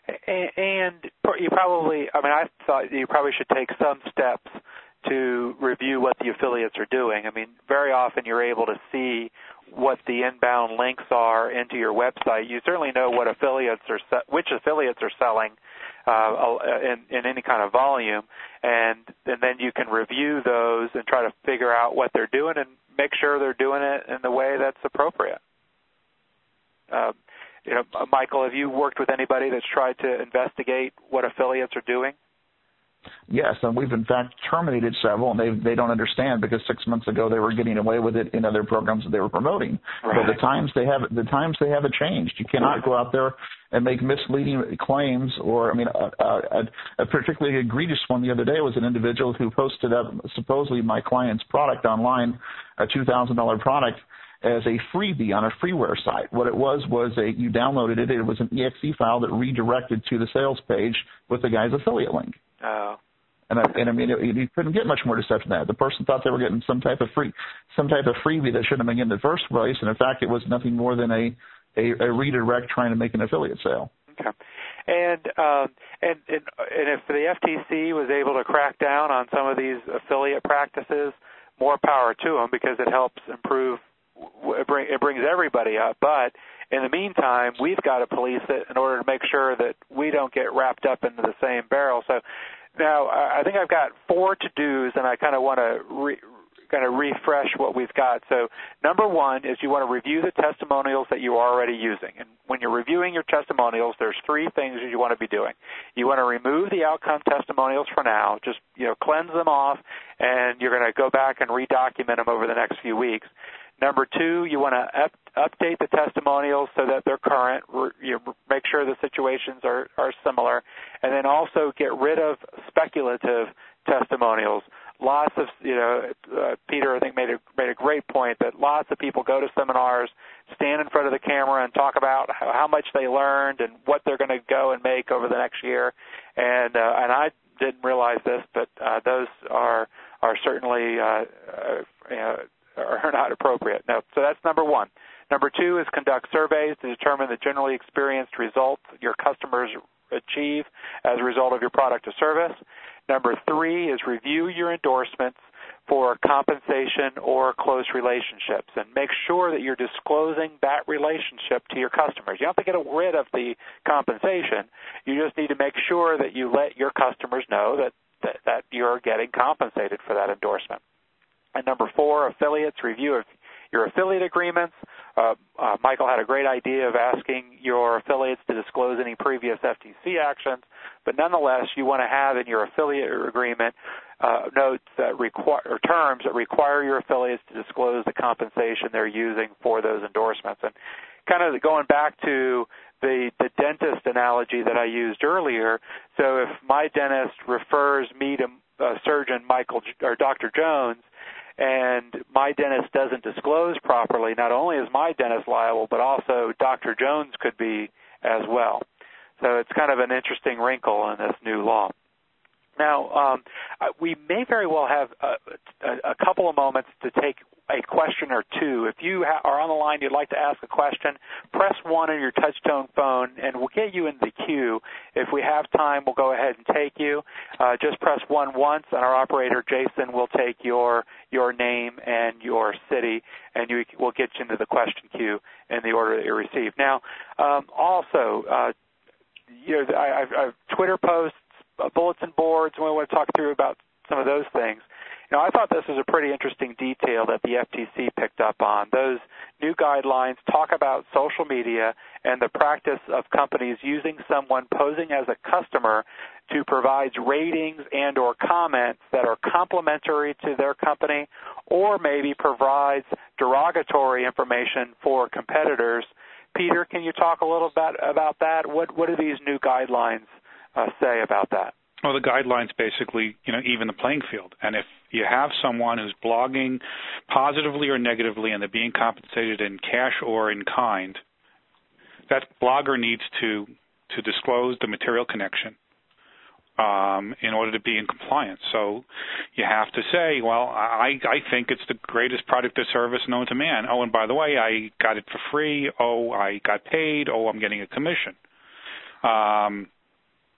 S2: And you probably, I mean, I thought you probably should take some steps to review what the affiliates are doing. I mean, very often you're able to see what the inbound links are into your website. You certainly know what affiliates are, which affiliates are selling uh, in, in any kind of volume, and, and then you can review those and try to figure out what they're doing and make sure they're doing it in the way that's appropriate. Uh, you know, Michael, have you worked with anybody that's tried to investigate what affiliates are doing?
S4: Yes, and we've in fact terminated several, and they they don't understand because six months ago they were getting away with it in other programs that they were promoting.
S2: Right.
S4: But the times they have the times they haven't changed. You cannot go out there and make misleading claims. Or I mean, a, a, a particularly egregious one the other day was an individual who posted up supposedly my client's product online, a two thousand dollar product, as a freebie on a freeware site. What it was was a you downloaded it. It was an E X E file that redirected to the sales page with the guy's affiliate link.
S2: Oh.
S4: And I, and I mean, it, you couldn't get much more deception than that. The person thought they were getting some type of free, some type of freebie that shouldn't have been in the first place, and in fact, it was nothing more than a, a, a redirect trying to make an affiliate sale.
S2: Okay. And, um, and and and if the F T C was able to crack down on some of these affiliate practices, more power to them because it helps improve. It, bring, it brings everybody up, but in the meantime, we've got to police it in order to make sure that we don't get wrapped up into the same barrel. So now I think I've got four to-dos, and I kind of want to re, kind of refresh what we've got. So number one is you want to review the testimonials that you're already using. And when you're reviewing your testimonials, there's three things that you want to be doing. You want to remove the outcome testimonials for now, just you know cleanse them off, and you're going to go back and redocument them over the next few weeks. Number two, you want to up, update the testimonials so that they're current. You make sure the situations are, are similar. And then also get rid of speculative testimonials. Lots of, you know, uh, Peter, I think, made a, made a great point that lots of people go to seminars, stand in front of the camera and talk about how, how much they learned and what they're going to go and make over the next year. And uh, and I didn't realize this, but uh, those are, are certainly uh, uh, you know, are not appropriate. No, so that's number one. Number two is conduct surveys to determine the generally experienced results your customers achieve as a result of your product or service. Number three is review your endorsements for compensation or close relationships and make sure that you're disclosing that relationship to your customers. You don't have to get rid of the compensation. You just need to make sure that you let your customers know that, that, that you're getting compensated for that endorsement. And number four, affiliates, review of your affiliate agreements. Uh, uh, Michael had a great idea of asking your affiliates to disclose any previous F T C actions, but nonetheless, you want to have in your affiliate agreement uh, notes that require or terms that require your affiliates to disclose the compensation they're using for those endorsements. And kind of going back to the, the dentist analogy that I used earlier, so if my dentist refers me to uh, surgeon Michael or Doctor Jones, and my dentist doesn't disclose properly, not only is my dentist liable, but also Doctor Jones could be as well. So it's kind of an interesting wrinkle in this new law. Now, um, we may very well have a, a, a couple of moments to take a question or two. If you ha- are on the line, you'd like to ask a question, press one on your touch-tone phone, and we'll get you in the queue. If we have time, we'll go ahead and take you. Uh, just press one once, and our operator, Jason, will take your your name and your city, and you, we'll get you into the question queue in the order that you receive. Now, um, also, uh, you know, I, I've, I've Twitter posts, uh, bulletin boards, and we want to talk through about some of those things. You know, I thought this was a pretty interesting detail that the F T C picked up on. Those new guidelines talk about social media and the practice of companies using someone posing as a customer to provide ratings and or comments that are complimentary to their company or maybe provides derogatory information for competitors. Peter, can you talk a little bit about that? What, what do these new guidelines uh, say about that?
S3: Well, the guidelines basically, you know, even the playing field. And if you have someone who's blogging positively or negatively and they're being compensated in cash or in kind, that blogger needs to, to disclose the material connection um, in order to be in compliance. So you have to say, well, I, I think it's the greatest product or service known to man. Oh, and by the way, I got it for free. Oh, I got paid. Oh, I'm getting a commission. Um,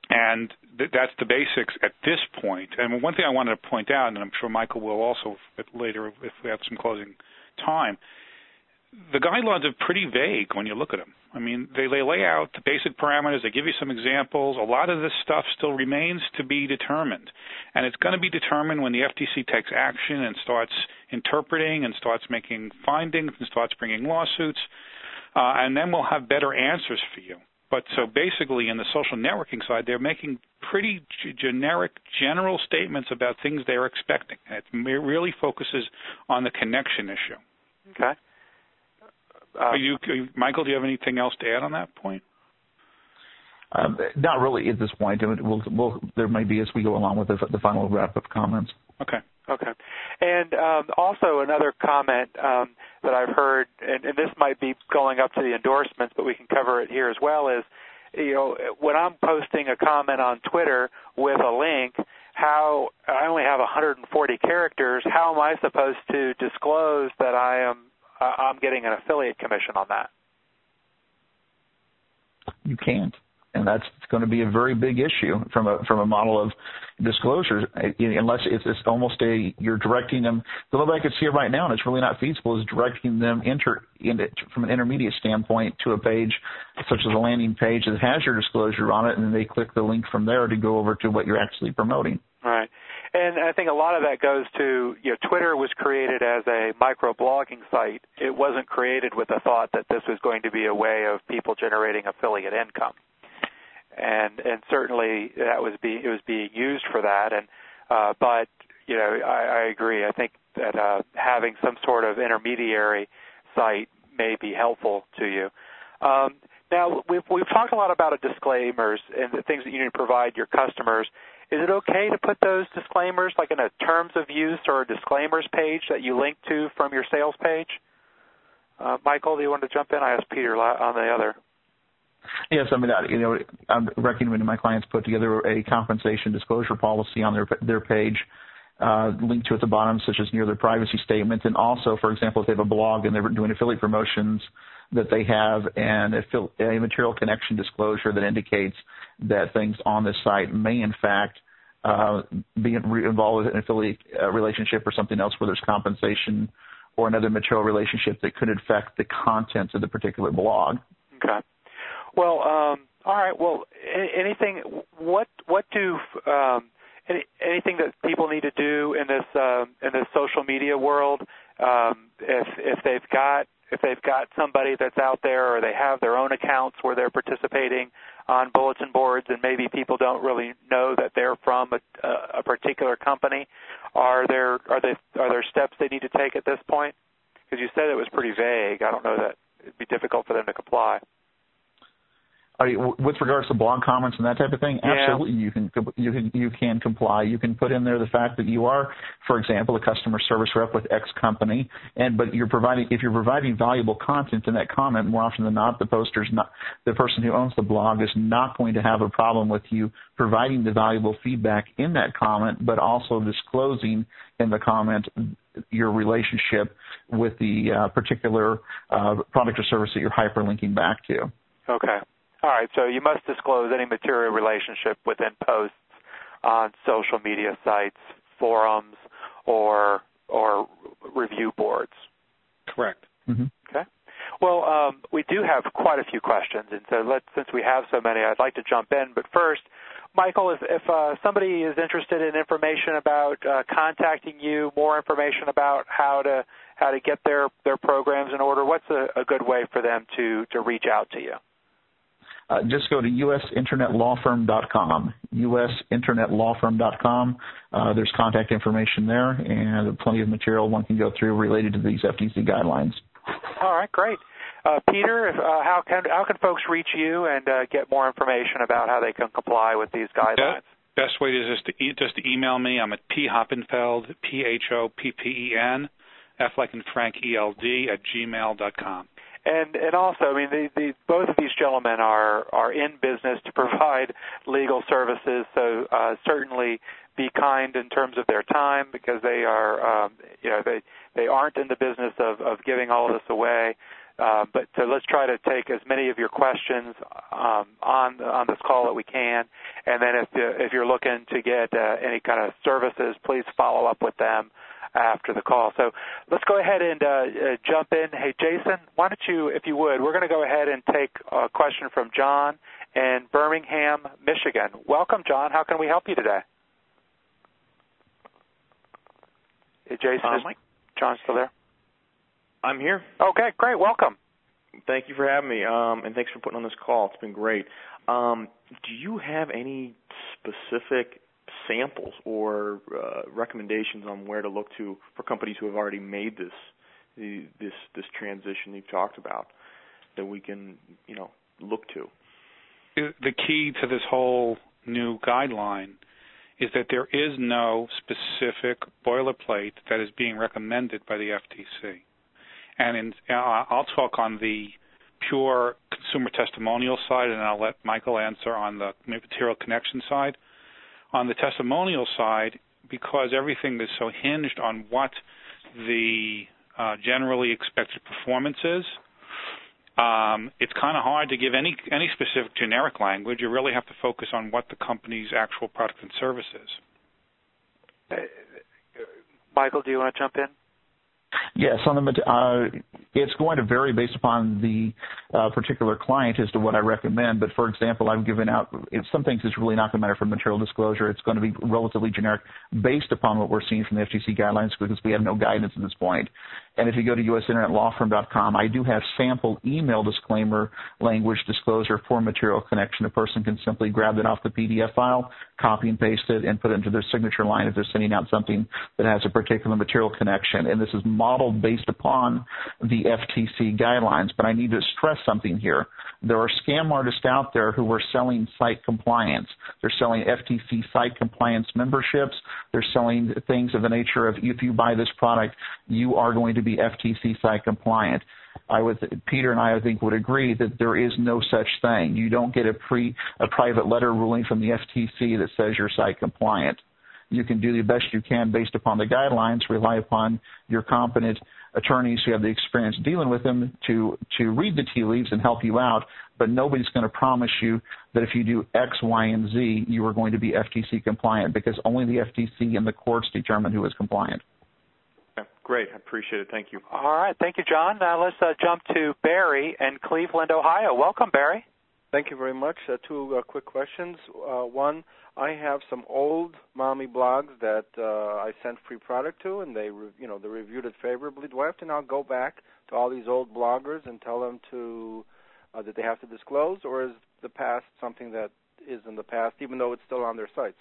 S3: And th- that's the basics at this point. And one thing I wanted to point out, and I'm sure Michael will also later if we have some closing time, the guidelines are pretty vague when you look at them. I mean, they, they lay out the basic parameters. They give you some examples. A lot of this stuff still remains to be determined. And it's going to be determined when the F T C takes action and starts interpreting and starts making findings and starts bringing lawsuits. Uh, and then we'll have better answers for you. But so basically in the social networking side, they're making pretty g- generic, general statements about things they're expecting. And it really focuses on the connection issue.
S2: Okay. Uh,
S3: Are you, are you, Michael, do you have anything else to add on that point?
S4: Um, not really at this point. We'll, we'll, there may be as we go along with the, the final wrap-up comments.
S3: Okay.
S2: Okay. And um, also another comment um, that I've heard, and, and this might be going up to the endorsements, but we can cover it here as well, is, you know, when I'm posting a comment on Twitter with a link, how I only have one hundred forty characters, how am I supposed to disclose that I am uh, I'm getting an affiliate commission on that?
S4: You can't. And that's going to be a very big issue from a from a model of disclosure, unless it's, it's almost a you're directing them. The way I could see it right now, and it's really not feasible, is directing them inter, in it, from an intermediate standpoint to a page such as a landing page that has your disclosure on it, and then they click the link from there to go over to what you're actually promoting.
S2: Right. And I think a lot of that goes to, you know, Twitter was created as a microblogging site. It wasn't created with the thought that this was going to be a way of people generating affiliate income. And and certainly that was be it was being used for that. And uh, but you know I, I agree. I think that uh, having some sort of intermediary site may be helpful to you. Um, now we've we've talked a lot about a disclaimers and the things that you need to provide your customers. Is it okay to put those disclaimers like in a terms of use or a disclaimers page that you link to from your sales page? Uh, Michael, do you want to jump in? I asked Peter on the other.
S4: Yes, I mean, you know, I'm recommending my clients put together a compensation disclosure policy on their their page, uh, linked to at the bottom, such as near their privacy statement, and also, for example, if they have a blog and they're doing affiliate promotions, that they have an a material connection disclosure that indicates that things on this site may, in fact, uh, be involved with an affiliate uh, relationship or something else where there's compensation or another material relationship that could affect the content of the particular blog.
S2: Okay. Well, um, all right. Well, anything? What what do um, any, anything that people need to do in this uh, in this social media world? Um, if if they've got if they've got somebody that's out there, or they have their own accounts where they're participating on bulletin boards, and maybe people don't really know that they're from a, a particular company, are there are they are there steps they need to take at this point? Because you said it was pretty vague. I don't know that it'd be difficult for them to comply.
S4: Are you, with regards to blog comments and that type of thing,
S2: yeah.
S4: absolutely you can you can you can comply. You can put in there the fact that you are, for example, a customer service rep with X company, and but you're providing if you're providing valuable content in that comment, more often than not, the poster's not the person who owns the blog is not going to have a problem with you providing the valuable feedback in that comment, but also disclosing in the comment your relationship with the uh, particular uh, product or service that you're hyperlinking back to.
S2: Okay. All right, so you must disclose any material relationship within posts on social media sites, forums, or or review boards.
S3: Correct.
S4: Mm-hmm.
S2: Okay. Well, um, we do have quite a few questions, and so let's, since we have so many, I'd like to jump in. But first, Michael, if, if uh, somebody is interested in information about uh, contacting you, more information about how to how to get their, their programs in order, what's a, a good way for them to, to reach out to you?
S4: Uh, just go to U S internet law firm dot com, U S internet law firm dot com. Uh, there's contact information there and plenty of material one can go through related to these F T C guidelines.
S2: All right, great. Uh, Peter, if, uh, how can how can folks reach you and uh, get more information about how they can comply with these guidelines?
S3: Yeah, best way is just to, e- just to email me. I'm at p hoppenfeld, P H O P P E N, F like in Frank, E L D, at gmail dot com.
S2: And and also, I mean, the, the, both of these gentlemen are, are in business to provide legal services, so uh, certainly be kind in terms of their time, because they are, um, you know, they they aren't in the business of, of giving all of this away. Uh, but so let's try to take as many of your questions um, on on this call that we can, and then if if you're looking to get uh, any kind of services, please follow up with them after the call. So let's go ahead and uh, uh, jump in. Hey, Jason, why don't you, if you would, we're going to go ahead and take a question from John in Birmingham, Michigan. Welcome, John. How can we help you today? Hey, Jason,
S5: um,
S2: is John still there?
S5: I'm here.
S2: Okay, great. Welcome.
S5: Thank you for having me, um, and thanks for putting on this call. It's been great. Um, do you have any specific samples or uh, recommendations on where to look to for companies who have already made this this this transition you've talked about that we can, you know, look to?
S3: The key to this whole new guideline is that there is no specific boilerplate that is being recommended by the F T C. And in, uh, I'll talk on the pure consumer testimonial side, and I'll let Michael answer on the material connection side. On the testimonial side, because everything is so hinged on what the uh, generally expected performance is, um, it's kind of hard to give any any specific generic language. You really have to focus on what the company's actual product and service is.
S2: Uh, Michael, do you want to jump in?
S4: Yes, on the uh, it's going to vary based upon the uh, particular client as to what I recommend. But for example, I've given out if some things it's really not going to matter for material disclosure. It's going to be relatively generic based upon what we're seeing from the F T C guidelines because we have no guidance at this point. And if you go to U S internet law firm dot com, I do have sample email disclaimer language disclosure for material connection. A person can simply grab it off the P D F file, copy and paste it, and put it into their signature line if they're sending out something that has a particular material connection. And this is modeled based upon the F T C guidelines. But I need to stress something here. There are scam artists out there who are selling site compliance. They're selling F T C site compliance memberships. They're selling things of the nature of if you buy this product, you are going to be F T C site compliant. I would, Peter and I, I think, would agree that there is no such thing. You don't get a pre a private letter ruling from the F T C that says you're site compliant. You can do the best you can based upon the guidelines, rely upon your competent attorneys who have the experience dealing with them to, to read the tea leaves and help you out, but nobody's going to promise you that if you do X, Y, and Z, you are going to be F T C compliant because only the F T C and the courts determine who is compliant.
S5: Great. I appreciate it. Thank you.
S2: All right. Thank you, John. Now let's uh, jump to Barry in Cleveland, Ohio. Welcome, Barry.
S6: Thank you very much. Uh, two uh, quick questions. Uh, one, I have some old mommy blogs that uh, I sent free product to, and they, re- you know, they reviewed it favorably. Do I have to now go back to all these old bloggers and tell them to uh, that they have to disclose, or is the past something that is in the past, even though it's still on their sites?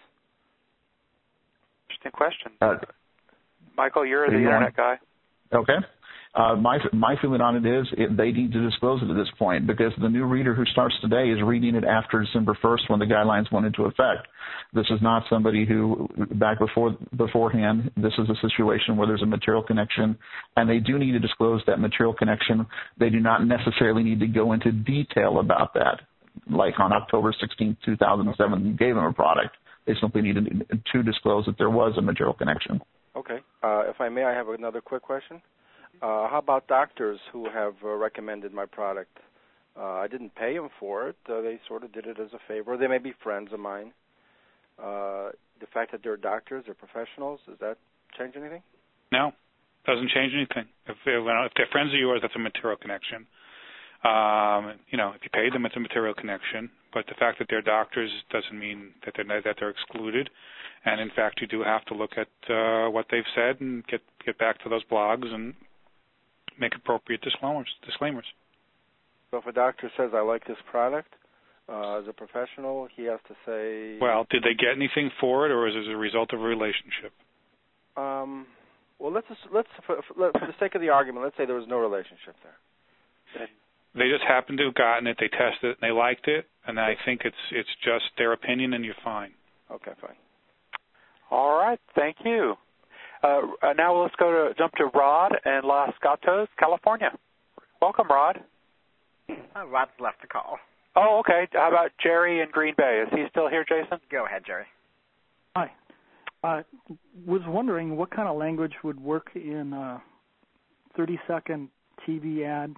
S2: Interesting question.
S4: Uh,
S2: Michael, you're the internet guy.
S4: Okay. Uh, my my feeling on it is it, they need to disclose it at this point because the new reader who starts today is reading it after December first when the guidelines went into effect. This is not somebody who, back before beforehand, this is a situation where there's a material connection, and they do need to disclose that material connection. They do not necessarily need to go into detail about that. Like on October sixteenth, two thousand seven, you gave them a product. They simply needed to disclose that there was a material connection.
S6: Okay. Uh, if I may, I have another quick question. Uh, how about doctors who have uh, recommended my product? Uh, I didn't pay them for it. Uh, they sort of did it as a favor. They may be friends of mine. Uh, the fact that they're doctors, they're professionals, does that change anything?
S3: No, doesn't change anything. If they're, if they're friends of yours, that's a material connection. Um, you know, if you paid them, it's a material connection. But the fact that they're doctors doesn't mean that they're that they're excluded. And in fact, you do have to look at uh, what they've said and get get back to those blogs and make appropriate disclaimers. Disclaimers.
S6: So if a doctor says, I like this product, uh, as a professional, he has to say...
S3: Well, did they get anything for it, or is it a result of a relationship?
S6: Um, well, let's, let's for, for the sake of the argument, let's say there was no relationship there.
S3: They just happened to have gotten it, they tested it, and they liked it, and I think it's it's just their opinion, and you're fine.
S6: Okay, fine.
S2: All right, thank you. Uh, now let's go to jump to Rod in Los Gatos, California. Welcome, Rod.
S1: Uh, Rod's left the call.
S2: Oh, okay. How about Jerry in Green Bay? Is he still here, Jason?
S1: Go ahead, Jerry.
S7: Hi. I uh, was wondering what kind of language would work in a thirty-second T V ad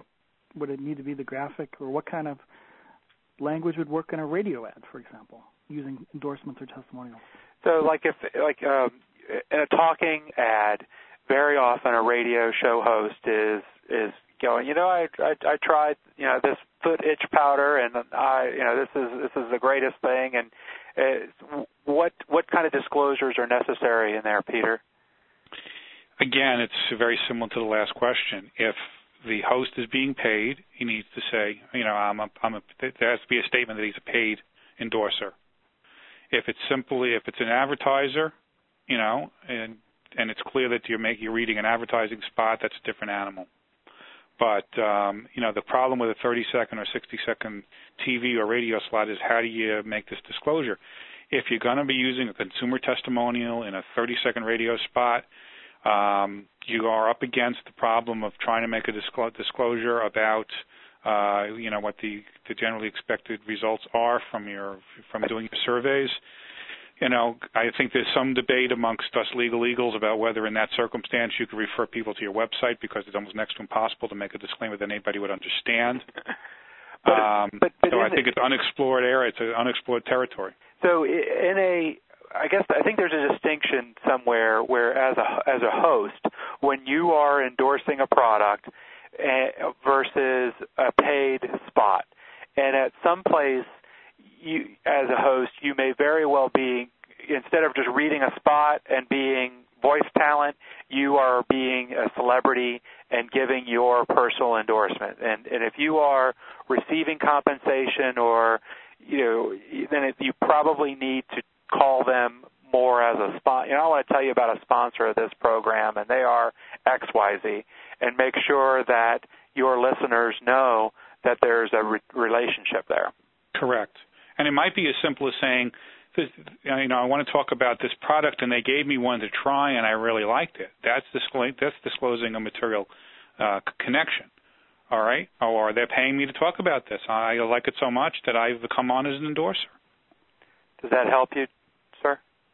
S7: would it need to be the graphic, or what kind of language would work in a radio ad, for example, using endorsements or testimonials?
S2: So, like if like um, in a talking ad, very often a radio show host is is going, you know, I, I I tried, you know, this foot itch powder, and I, you know, this is this is the greatest thing. And uh, what what kind of disclosures are necessary in there, Peter?
S3: Again, it's very similar to the last question. If the host is being paid, he needs to say, you know, I'm a, I'm a, there has to be a statement that he's a paid endorser. If it's simply, if it's an advertiser, you know, and and it's clear that you're making, you're reading an advertising spot, that's a different animal. But, um, you know, the problem with a thirty-second or sixty-second T V or radio slot is how do you make this disclosure? If you're going to be using a consumer testimonial in a thirty-second radio spot, um, you are up against the problem of trying to make a disclo- disclosure about, uh, you know, what the, the generally expected results are from your from doing your surveys. You know, I think there's some debate amongst us legal eagles about whether in that circumstance you could refer people to your website because it's almost next to impossible to make a disclaimer that anybody would understand.
S2: But,
S3: um,
S2: but, but
S3: so I think it, it's unexplored area. It's an unexplored territory.
S2: So in a, I guess I think there's a distinction somewhere where as a as a host, when you are endorsing a product uh, versus a paid spot, and at some place, you, as a host, you may very well be, instead of just reading a spot and being voice talent, you are being a celebrity and giving your personal endorsement. And, and if you are receiving compensation or, you know, then it, you probably need to call them more as a spot. You know, I want to tell you about a sponsor of this program, and they are X Y Z, and make sure that your listeners know that there's a re- relationship there.
S3: Correct. And it might be as simple as saying, you know, I want to talk about this product, and they gave me one to try, and I really liked it. That's disclosing, that's disclosing a material uh, connection, all right? Or they're paying me to talk about this. I like it so much that I've come on as an endorser.
S2: Does that help you, sir?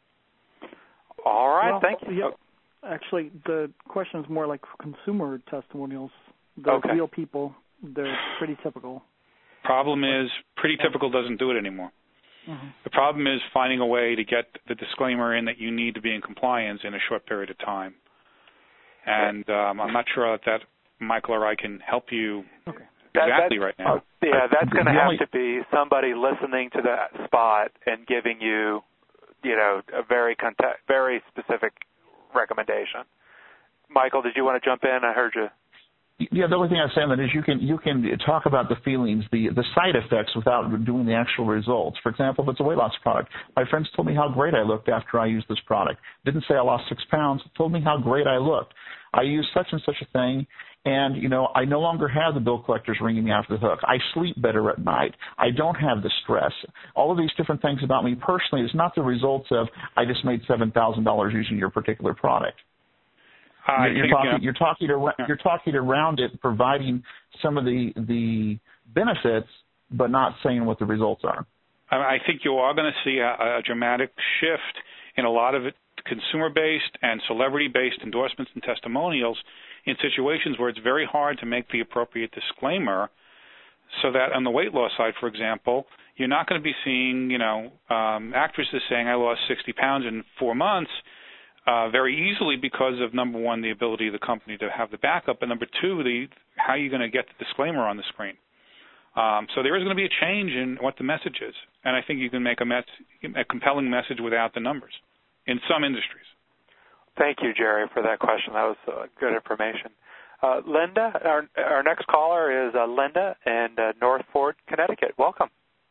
S2: All right,
S7: well,
S2: thank you.
S7: Yeah, actually, the question is more like consumer testimonials. The
S2: okay.
S7: real people, they're pretty typical.
S3: Problem is, pretty typical doesn't do it anymore.
S7: Mm-hmm.
S3: The problem is finding a way to get the disclaimer in that you need to be in compliance in a short period of time. And um, I'm not sure that, that Michael or I can help you
S7: okay.
S3: exactly
S2: that,
S3: right now.
S2: Uh, yeah, that's going to have to be somebody listening to that spot and giving you, you know, a very contact, very specific recommendation. Michael, did you want to jump in? I heard you.
S4: Yeah, the only thing I'm saying that is you can you can talk about the feelings, the the side effects without doing the actual results. For example, if it's a weight loss product, my friends told me how great I looked after I used this product. Didn't say I lost six pounds. Told me how great I looked. I used such and such a thing, and you know I no longer have the bill collectors ringing me after the hook. I sleep better at night. I don't have the stress. All of these different things about me personally is not the results of I just made seven thousand dollars using your particular product.
S3: Uh,
S4: you're,
S3: think,
S4: talking,
S3: yeah.
S4: you're talking around. You're talking around it, providing some of the the benefits, but not saying what the results are.
S3: I think you are going to see a, a dramatic shift in a lot of it, consumer-based and celebrity-based endorsements and testimonials in situations where it's very hard to make the appropriate disclaimer. So that on the weight loss side, for example, you're not going to be seeing, you know, um, actresses saying I lost sixty pounds in four months. Uh, very easily because of, number one, the ability of the company to have the backup, and number two, the how you're going to get the disclaimer on the screen. Um, so there is going to be a change in what the message is, and I think you can make a, mes- a compelling message without the numbers in some industries.
S2: Thank you, Jerry, for that question. That was uh, good information. Uh, Linda, our, our next caller is uh, Linda in uh, North Fort, Connecticut. Welcome.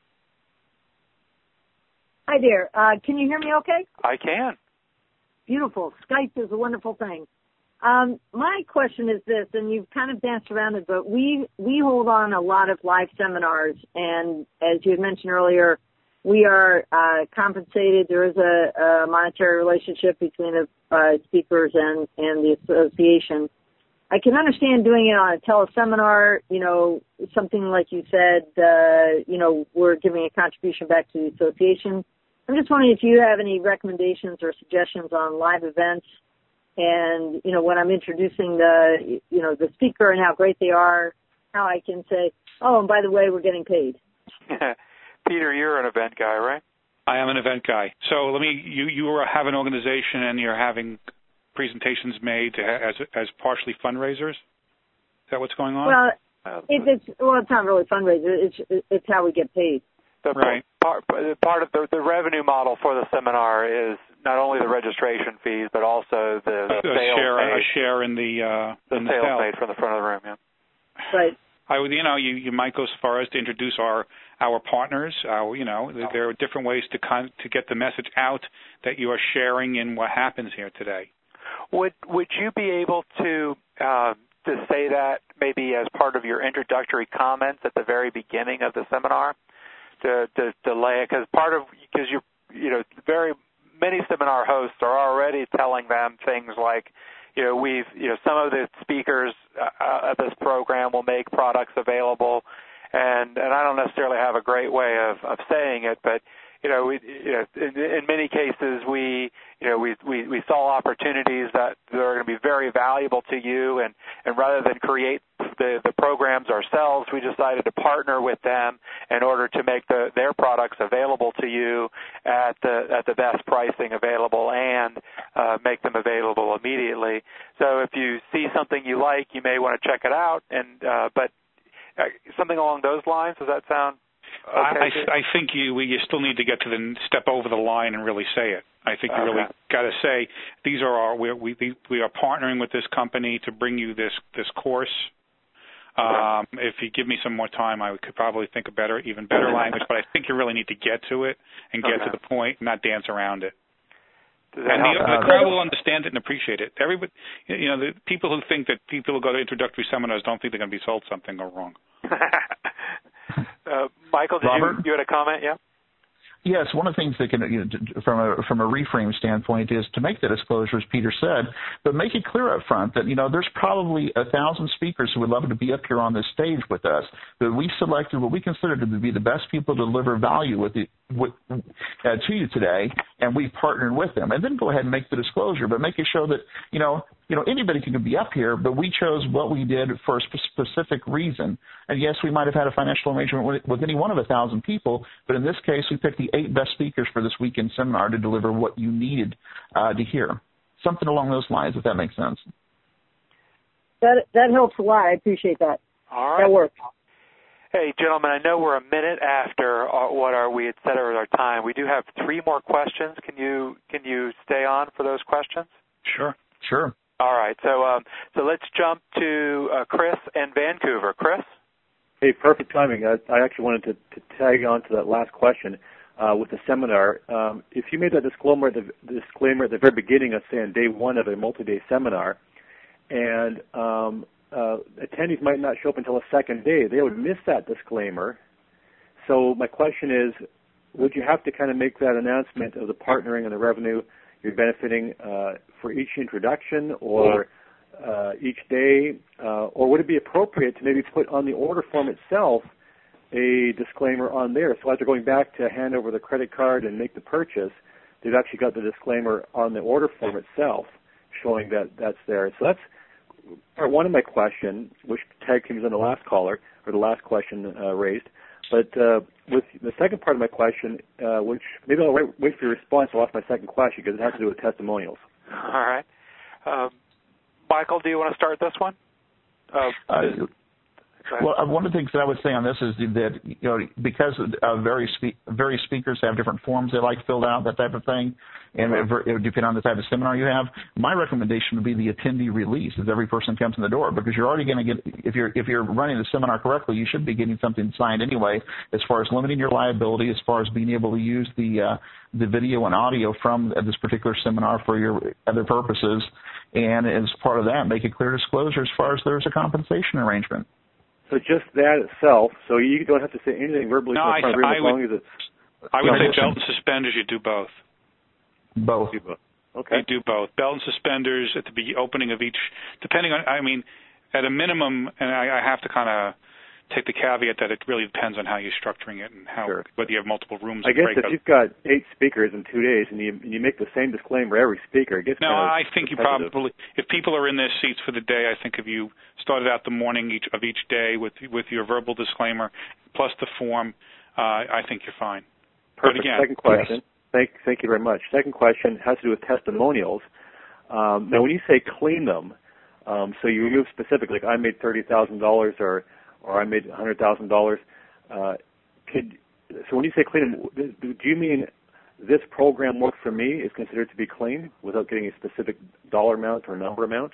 S8: Hi there. Uh, can you hear me okay?
S2: I can.
S8: Beautiful. Skype is a wonderful thing. Um, my question is this, and you've kind of danced around it, but we, we hold on a lot of live seminars, and as you had mentioned earlier, we are uh, compensated. There is a, a monetary relationship between the uh, speakers and, and the association. I can understand doing it on a teleseminar, you know, something like you said, uh, you know, we're giving a contribution back to the association. I'm just wondering if you have any recommendations or suggestions on live events and, you know, when I'm introducing the, you know, the speaker and how great they are, how I can say, oh, and by the way, we're getting paid.
S2: Peter, you're an event guy, right?
S3: I am an event guy. So let me, you, you have an organization and you're having presentations made to, as as partially fundraisers? Is that what's going on?
S8: Well, it, it's, well, it's not really fundraiser. It's, it's how we get paid.
S2: The
S3: right.
S2: Part, part of the, the revenue model for the seminar is not only the registration fees, but also the
S3: a,
S2: sales
S3: share,
S2: made.
S3: A share in the, uh,
S2: the
S3: in
S2: sales
S3: the sale.
S2: made from the front of the room, yeah.
S8: Right.
S3: I would, you know, you, you might go as far as to introduce our our partners. Our, you know, there are different ways to con- to get the message out that you are sharing in what happens here today.
S2: Would would you be able to uh, to say that maybe as part of your introductory comments at the very beginning of the seminar, to to, to lay it, because part of because you you know very many seminar hosts are already telling them things like, you know, we've, you know, some of the speakers uh, of this program will make products available, and, and I don't necessarily have a great way of, of saying it, but, you know, we, you know, in, in many cases we, you know, we, we, we saw opportunities that, that are going to be very valuable to you, and, and rather than create the, the programs ourselves, we decided to partner with them in order to make the, their products available to you at the at the best pricing available and uh, make them available immediately. So if you see something you like, you may want to check it out. And uh, but uh, something along those lines. Does that sound okay?
S3: I, I, I think you we you still need to get to the step over the line and really say it. I think you
S2: okay.
S3: really got to say these are our we we we are partnering with this company to bring you this this course. Um, if you give me some more time, I could probably think of better, even better language. But I think you really need to get to it and get
S2: okay.
S3: to the point, not dance around it.
S2: Does that
S3: and the,
S2: help?
S3: the crowd will understand it and appreciate it. Everybody, you know, the people who think that people who go to introductory seminars don't think they're going to be sold something are wrong.
S2: uh, Michael, did
S4: Robert?
S2: you you had a comment? Yeah.
S4: Yes, one of the things that can, you know, from a from a reframe standpoint, is to make the disclosure, as Peter said, but make it clear up front that, you know, there's probably a thousand speakers who would love to be up here on this stage with us, that we selected what we consider to be the best people to deliver value with the, with, uh, to you today, and we've partnered with them. And then go ahead and make the disclosure, but make it show that, you know, you know, anybody can be up here, but we chose what we did for a specific reason. And yes, we might have had a financial arrangement with, with any one of a thousand people, but in this case, we picked the eight best speakers for this weekend seminar to deliver what you needed uh, to hear. Something along those lines, if that makes sense.
S8: That that helps a lot. I appreciate that.
S2: All right.
S8: That works.
S2: Hey, gentlemen, I know we're a minute after our, what our, we had set as our time. We do have three more questions. Can you can you stay on for those questions?
S3: Sure.
S4: Sure.
S2: All right. So um, so let's jump to uh, Chris in Vancouver. Chris?
S9: Hey, perfect timing. I, I actually wanted to, to tag on to that last question uh, with the seminar. Um, if you made that disclaimer at, the, disclaimer at the very beginning of, say, on day one of a multi-day seminar, and um, uh, attendees might not show up until the second day, they would miss that disclaimer. So my question is, would you have to kind of make that announcement of the partnering and the revenue you're benefiting uh, for each introduction or uh, each day, uh, or would it be appropriate to maybe put on the order form itself a disclaimer on there? So as they're going back to hand over the credit card and make the purchase, they've actually got the disclaimer on the order form itself showing that that's there. So that's part one of my question, which tag teams on the last caller, or the last question uh, raised. But uh, with the second part of my question, uh, which maybe I'll wait, wait for your response. I'll ask my second question because it has to do with testimonials.
S2: All right. Um, Michael, do you want to start this one? Uh,
S4: Uh, well, uh, one of the things that I would say on this is that, you know, because uh, various, spe- various speakers have different forms they like filled out, that type of thing, and it, it would depend on the type of seminar you have. My recommendation would be the attendee release as every person comes in the door, because you're already going to get, if you're if you're running the seminar correctly, you should be getting something signed anyway, as far as limiting your liability, as far as being able to use the uh, the video and audio from this particular seminar for your other purposes, and as part of that, make a clear disclosure as far as there's a compensation arrangement.
S9: So just that itself, so you don't have to say anything verbally
S3: No,
S9: from the
S3: I,
S9: front of the room
S3: I
S9: as
S3: would,
S9: long as it's...
S3: I would
S4: No,
S3: say
S4: listen.
S3: belt and suspenders, you do both.
S4: Both.
S9: You both. Okay.
S3: You do both. Belt and suspenders at the be- opening of each, depending on, I mean, at a minimum, and I, I have to kind of take the caveat that it really depends on how you're structuring it and how
S9: sure.
S3: whether you have multiple rooms.
S9: I guess if
S3: breakouts.
S9: you've got eight speakers in two days and you and you make the same disclaimer every speaker, it gets
S3: no.
S9: kind of
S3: I think you probably, if people are in their seats for the day, I think if you started out the morning each of each day with with your verbal disclaimer plus the form, uh, I think you're fine.
S9: Perfect.
S3: But again,
S9: Second question.
S3: Yes.
S9: Thank thank you very much. Second question has to do with testimonials. Um, now, when you say clean them, um, so you remove specific, like I made thirty thousand dollars or or I made one hundred thousand dollars. Uh, could so when you say clean them, do you mean this program work for me is considered to be clean without getting a specific dollar amount or number amount?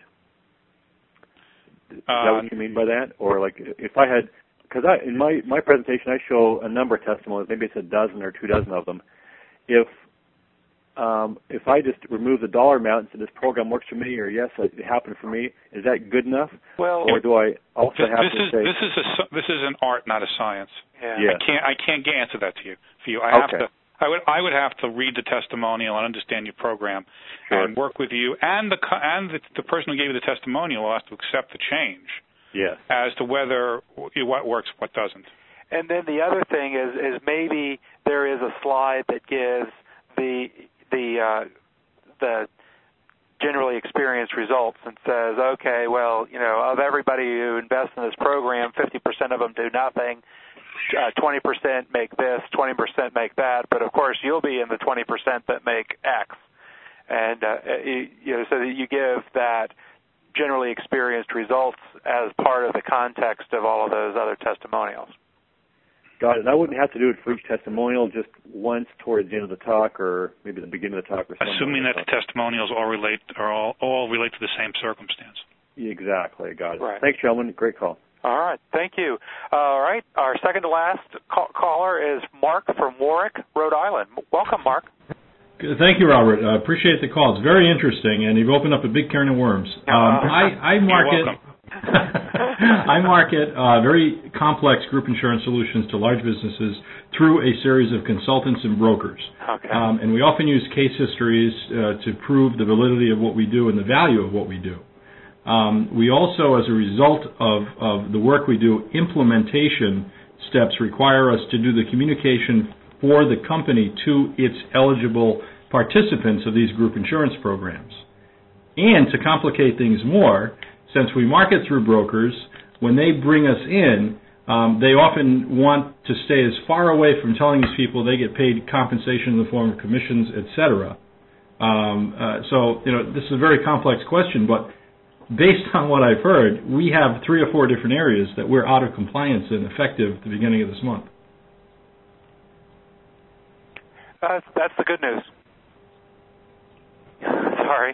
S9: Is that
S3: uh,
S9: what you mean by that? Or like if I had, because I in my my presentation I show a number of testimonials, maybe it's a dozen or two dozen of them. If Um, if I just remove the dollar amount and say this program works for me, or yes, it happened for me, is that good enough?
S6: Well,
S9: or do I also
S3: this,
S9: have
S3: this
S9: to
S3: is,
S9: say
S3: this is a this is an art, not a science.
S6: yeah.
S9: Yeah.
S3: I can't I can't answer that to you for you. I
S9: Okay.
S3: have to. I would I would have to read the testimonial and understand your program,
S9: Sure.
S3: and work with you, and the co- and the, the person who gave you the testimonial will have to accept the change
S9: Yes.
S3: as to whether what works, what doesn't.
S10: And then the other thing is is maybe there is a slide that gives the the uh, the generally experienced results and says, okay, well, you know, of everybody who invests in this program, fifty percent of them do nothing, uh, twenty percent make this, twenty percent make that, but of course you'll be in the twenty percent that make X. And, uh, you, you know, so that you give that generally experienced results as part of the context of all of those other testimonials.
S9: Got it. And I wouldn't have to do it for each testimonial, just once towards the end of the talk, or maybe the beginning of the talk, or something.
S3: Assuming that the testimonials all relate or all all relate to the same circumstance.
S9: Exactly. Got it.
S10: Right.
S9: Thanks, gentlemen. Great call.
S10: All right. Thank you. All right. Our second to last call- caller is Mark from Warwick, Rhode Island. Welcome, Mark.
S11: Good. Thank you, Robert. I uh, appreciate the call. It's very interesting, and you've opened up a big can of worms. Um, I, I market I market uh, very complex group insurance solutions to large businesses through a series of consultants and brokers.
S10: Okay.
S11: Um, and we often use case histories uh, to prove the validity of what we do and the value of what we do. Um, we also, as a result of, of the work we do, implementation steps require us to do the communication for the company to its eligible participants of these group insurance programs. And to complicate things more, since we market through brokers, when they bring us in, um, they often want to stay as far away from telling these people they get paid compensation in the form of commissions, et cetera. Um, uh, so, you know, this is a very complex question, but based on what I've heard, we have three or four different areas that we're out of compliance in effective at the beginning of this month.
S10: Uh, that's the good news. Sorry.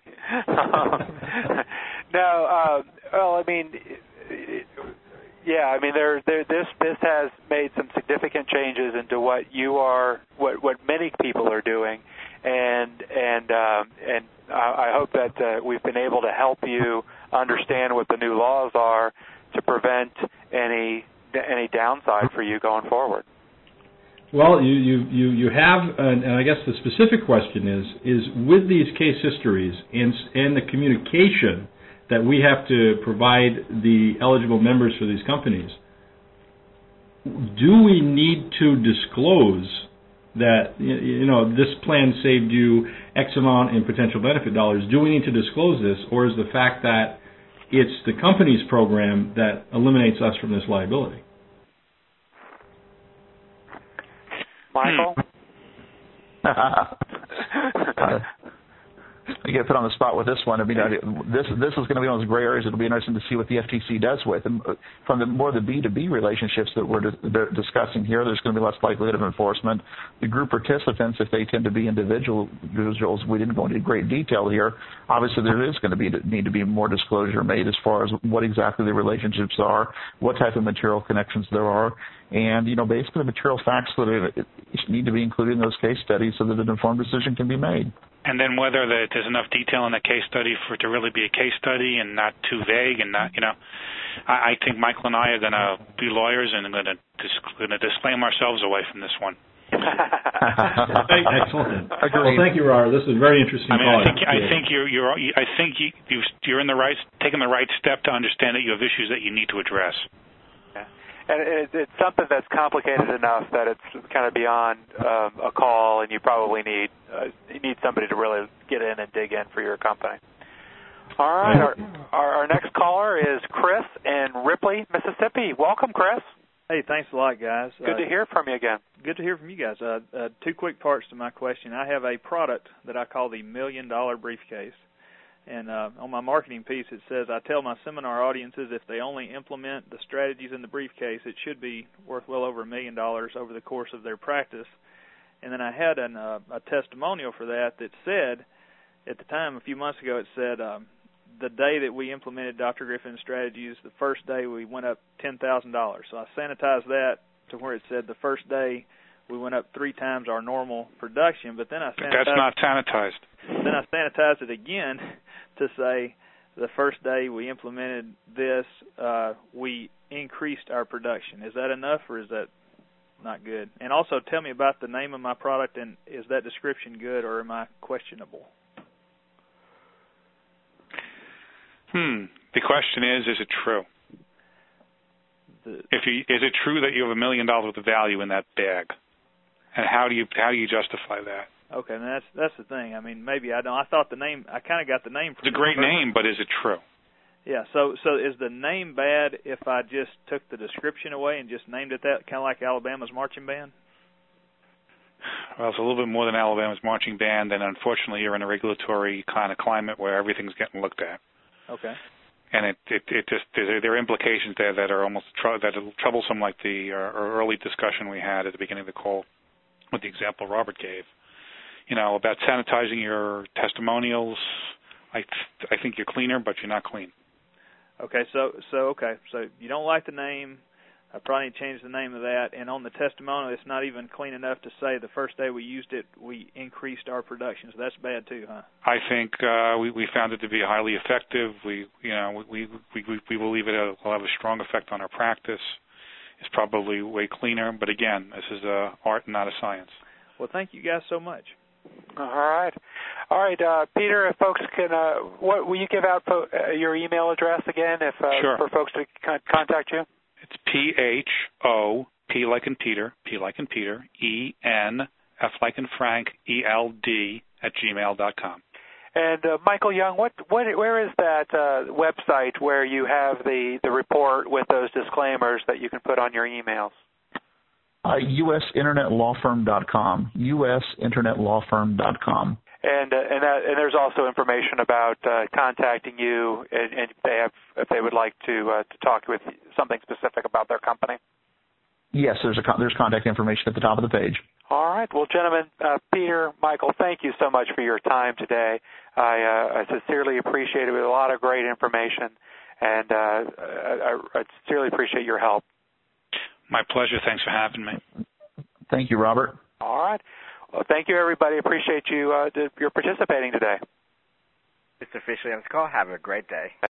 S10: no, uh, well, I mean, yeah, I mean, there, there, this, this has made some significant changes into what you are, what, what many people are doing, and and um, and I, I hope that uh, we've been able to help you understand what the new laws are to prevent any any downside for you going forward.
S11: Well, you, you, you, you have, and, and I guess the specific question is, is with these case histories and, and the communication that we have to provide the eligible members for these companies, do we need to disclose that, you know, this plan saved you X amount in potential benefit dollars? Do we need to disclose this, or is the fact that it's the company's program that eliminates us from this liability?
S10: Michael?
S4: uh, I get put on the spot with this one. I mean, this this is going to be one of those gray areas. It'll be interesting to see what the F T C does with. And from the more the B to B relationships that we're di- discussing here, there's going to be less likelihood of enforcement. The group participants, if they tend to be individual, individuals, we didn't go into great detail here. Obviously, there is going to be need to be more disclosure made as far as what exactly the relationships are, what type of material connections there are, and you know, basically the material facts that are, need to be included in those case studies so that an informed decision can be made.
S3: And then whether the, there's enough detail in the case study for it to really be a case study and not too vague and not, you know, I, I think Michael and I are going to be lawyers and going to dis- going to disclaim ourselves away from this one.
S11: Excellent. Well, thank you, Robert. This is a very interesting.
S3: I mean,
S11: call.
S3: I think I think you're you're I think you you're in the right taking the right step to understand that you have issues that you need to address.
S10: and it, it's something that's complicated enough that it's kind of beyond um, a call, and you probably need uh, you need somebody to really get in and dig in for your company. All right, our, our, our next caller is Chris in Ripley, Mississippi. Welcome, Chris.
S12: Hey, thanks a lot, guys.
S10: Good
S12: uh,
S10: to hear from you again.
S12: Good to hear from you guys. Uh, uh, two quick parts to my question. I have a product that I call the Million Dollar Briefcase. And uh, on my marketing piece, it says, I tell my seminar audiences if they only implement the strategies in the briefcase, it should be worth well over a million dollars over the course of their practice. And then I had an, uh, a testimonial for that that said, at the time, a few months ago, it said, um, the day that we implemented Doctor Griffin's strategies, the first day we went up ten thousand dollars. So I sanitized that to where it said the first day we went up three times our normal production, but then I sanitized,
S3: That's not sanitized.
S12: Then I sanitized it again to say the first day we implemented this, uh, we increased our production. Is that enough, or is that not good? And also tell me about the name of my product, and is that description good, or am I questionable?
S3: Hmm. The question is, is it true?
S12: The,
S3: if you, is it true that you have a million dollars worth of value in that bag? And how do you how do you justify that?
S12: Okay, and that's that's the thing. I mean, maybe I don't. I thought the name. I kind of got the name from.
S3: It's a great name, but is it true?
S12: Yeah. So so is the name bad if I just took the description away and just named it that, kind of like Alabama's marching band?
S3: Well, it's a little bit more than Alabama's marching band, and unfortunately, you're in a regulatory kind of climate where everything's getting looked at.
S12: Okay.
S3: And it it, it just there, there are implications there that are almost tr- that are troublesome, like the uh, early discussion we had at the beginning of the call with the example Robert gave. You know, about sanitizing your testimonials. I th- I think you're cleaner, but you're not clean.
S12: Okay. So so okay. So you don't like the name. I probably need to change the name of that. And on the testimonial, it's not even clean enough to say the first day we used it, we increased our production. So that's bad too, huh?
S3: I think uh, we, we found it to be highly effective. We, you know, we we we, we believe it will have a strong effect on our practice. It's probably way cleaner, but again, this is a art, not a science.
S12: Well, thank you guys so much.
S10: All right, all right, uh, Peter. If folks can, uh, what will you give out po- uh, your email address again, if uh,
S3: sure.
S10: for folks to con- contact you?
S3: It's P H O, P like in Peter, P like in Peter, E N, F like in Frank, E L D at gmail dot com.
S10: And uh, Michael Young, what, what, where is that uh, website where you have the, the report with those disclaimers that you can put on your emails?
S4: Uh, U S internet law firm dot com, U S internet law firm dot com.
S10: And uh, and, that, and there's also information about uh, contacting you, and, and if they have if they would like to uh, to talk with something specific about their company.
S4: Yes, there's a there's contact information at the top of the page.
S10: All right. Well, gentlemen, uh, Peter, Michael, thank you so much for your time today. I, uh, I sincerely appreciate it. With a lot of great information, and uh, I, I sincerely appreciate your help.
S3: My pleasure. Thanks for having me.
S4: Thank you, Robert.
S10: All right. Well, thank you, everybody. Appreciate you uh, your participating today.
S1: It's officially on this call. Have a great day.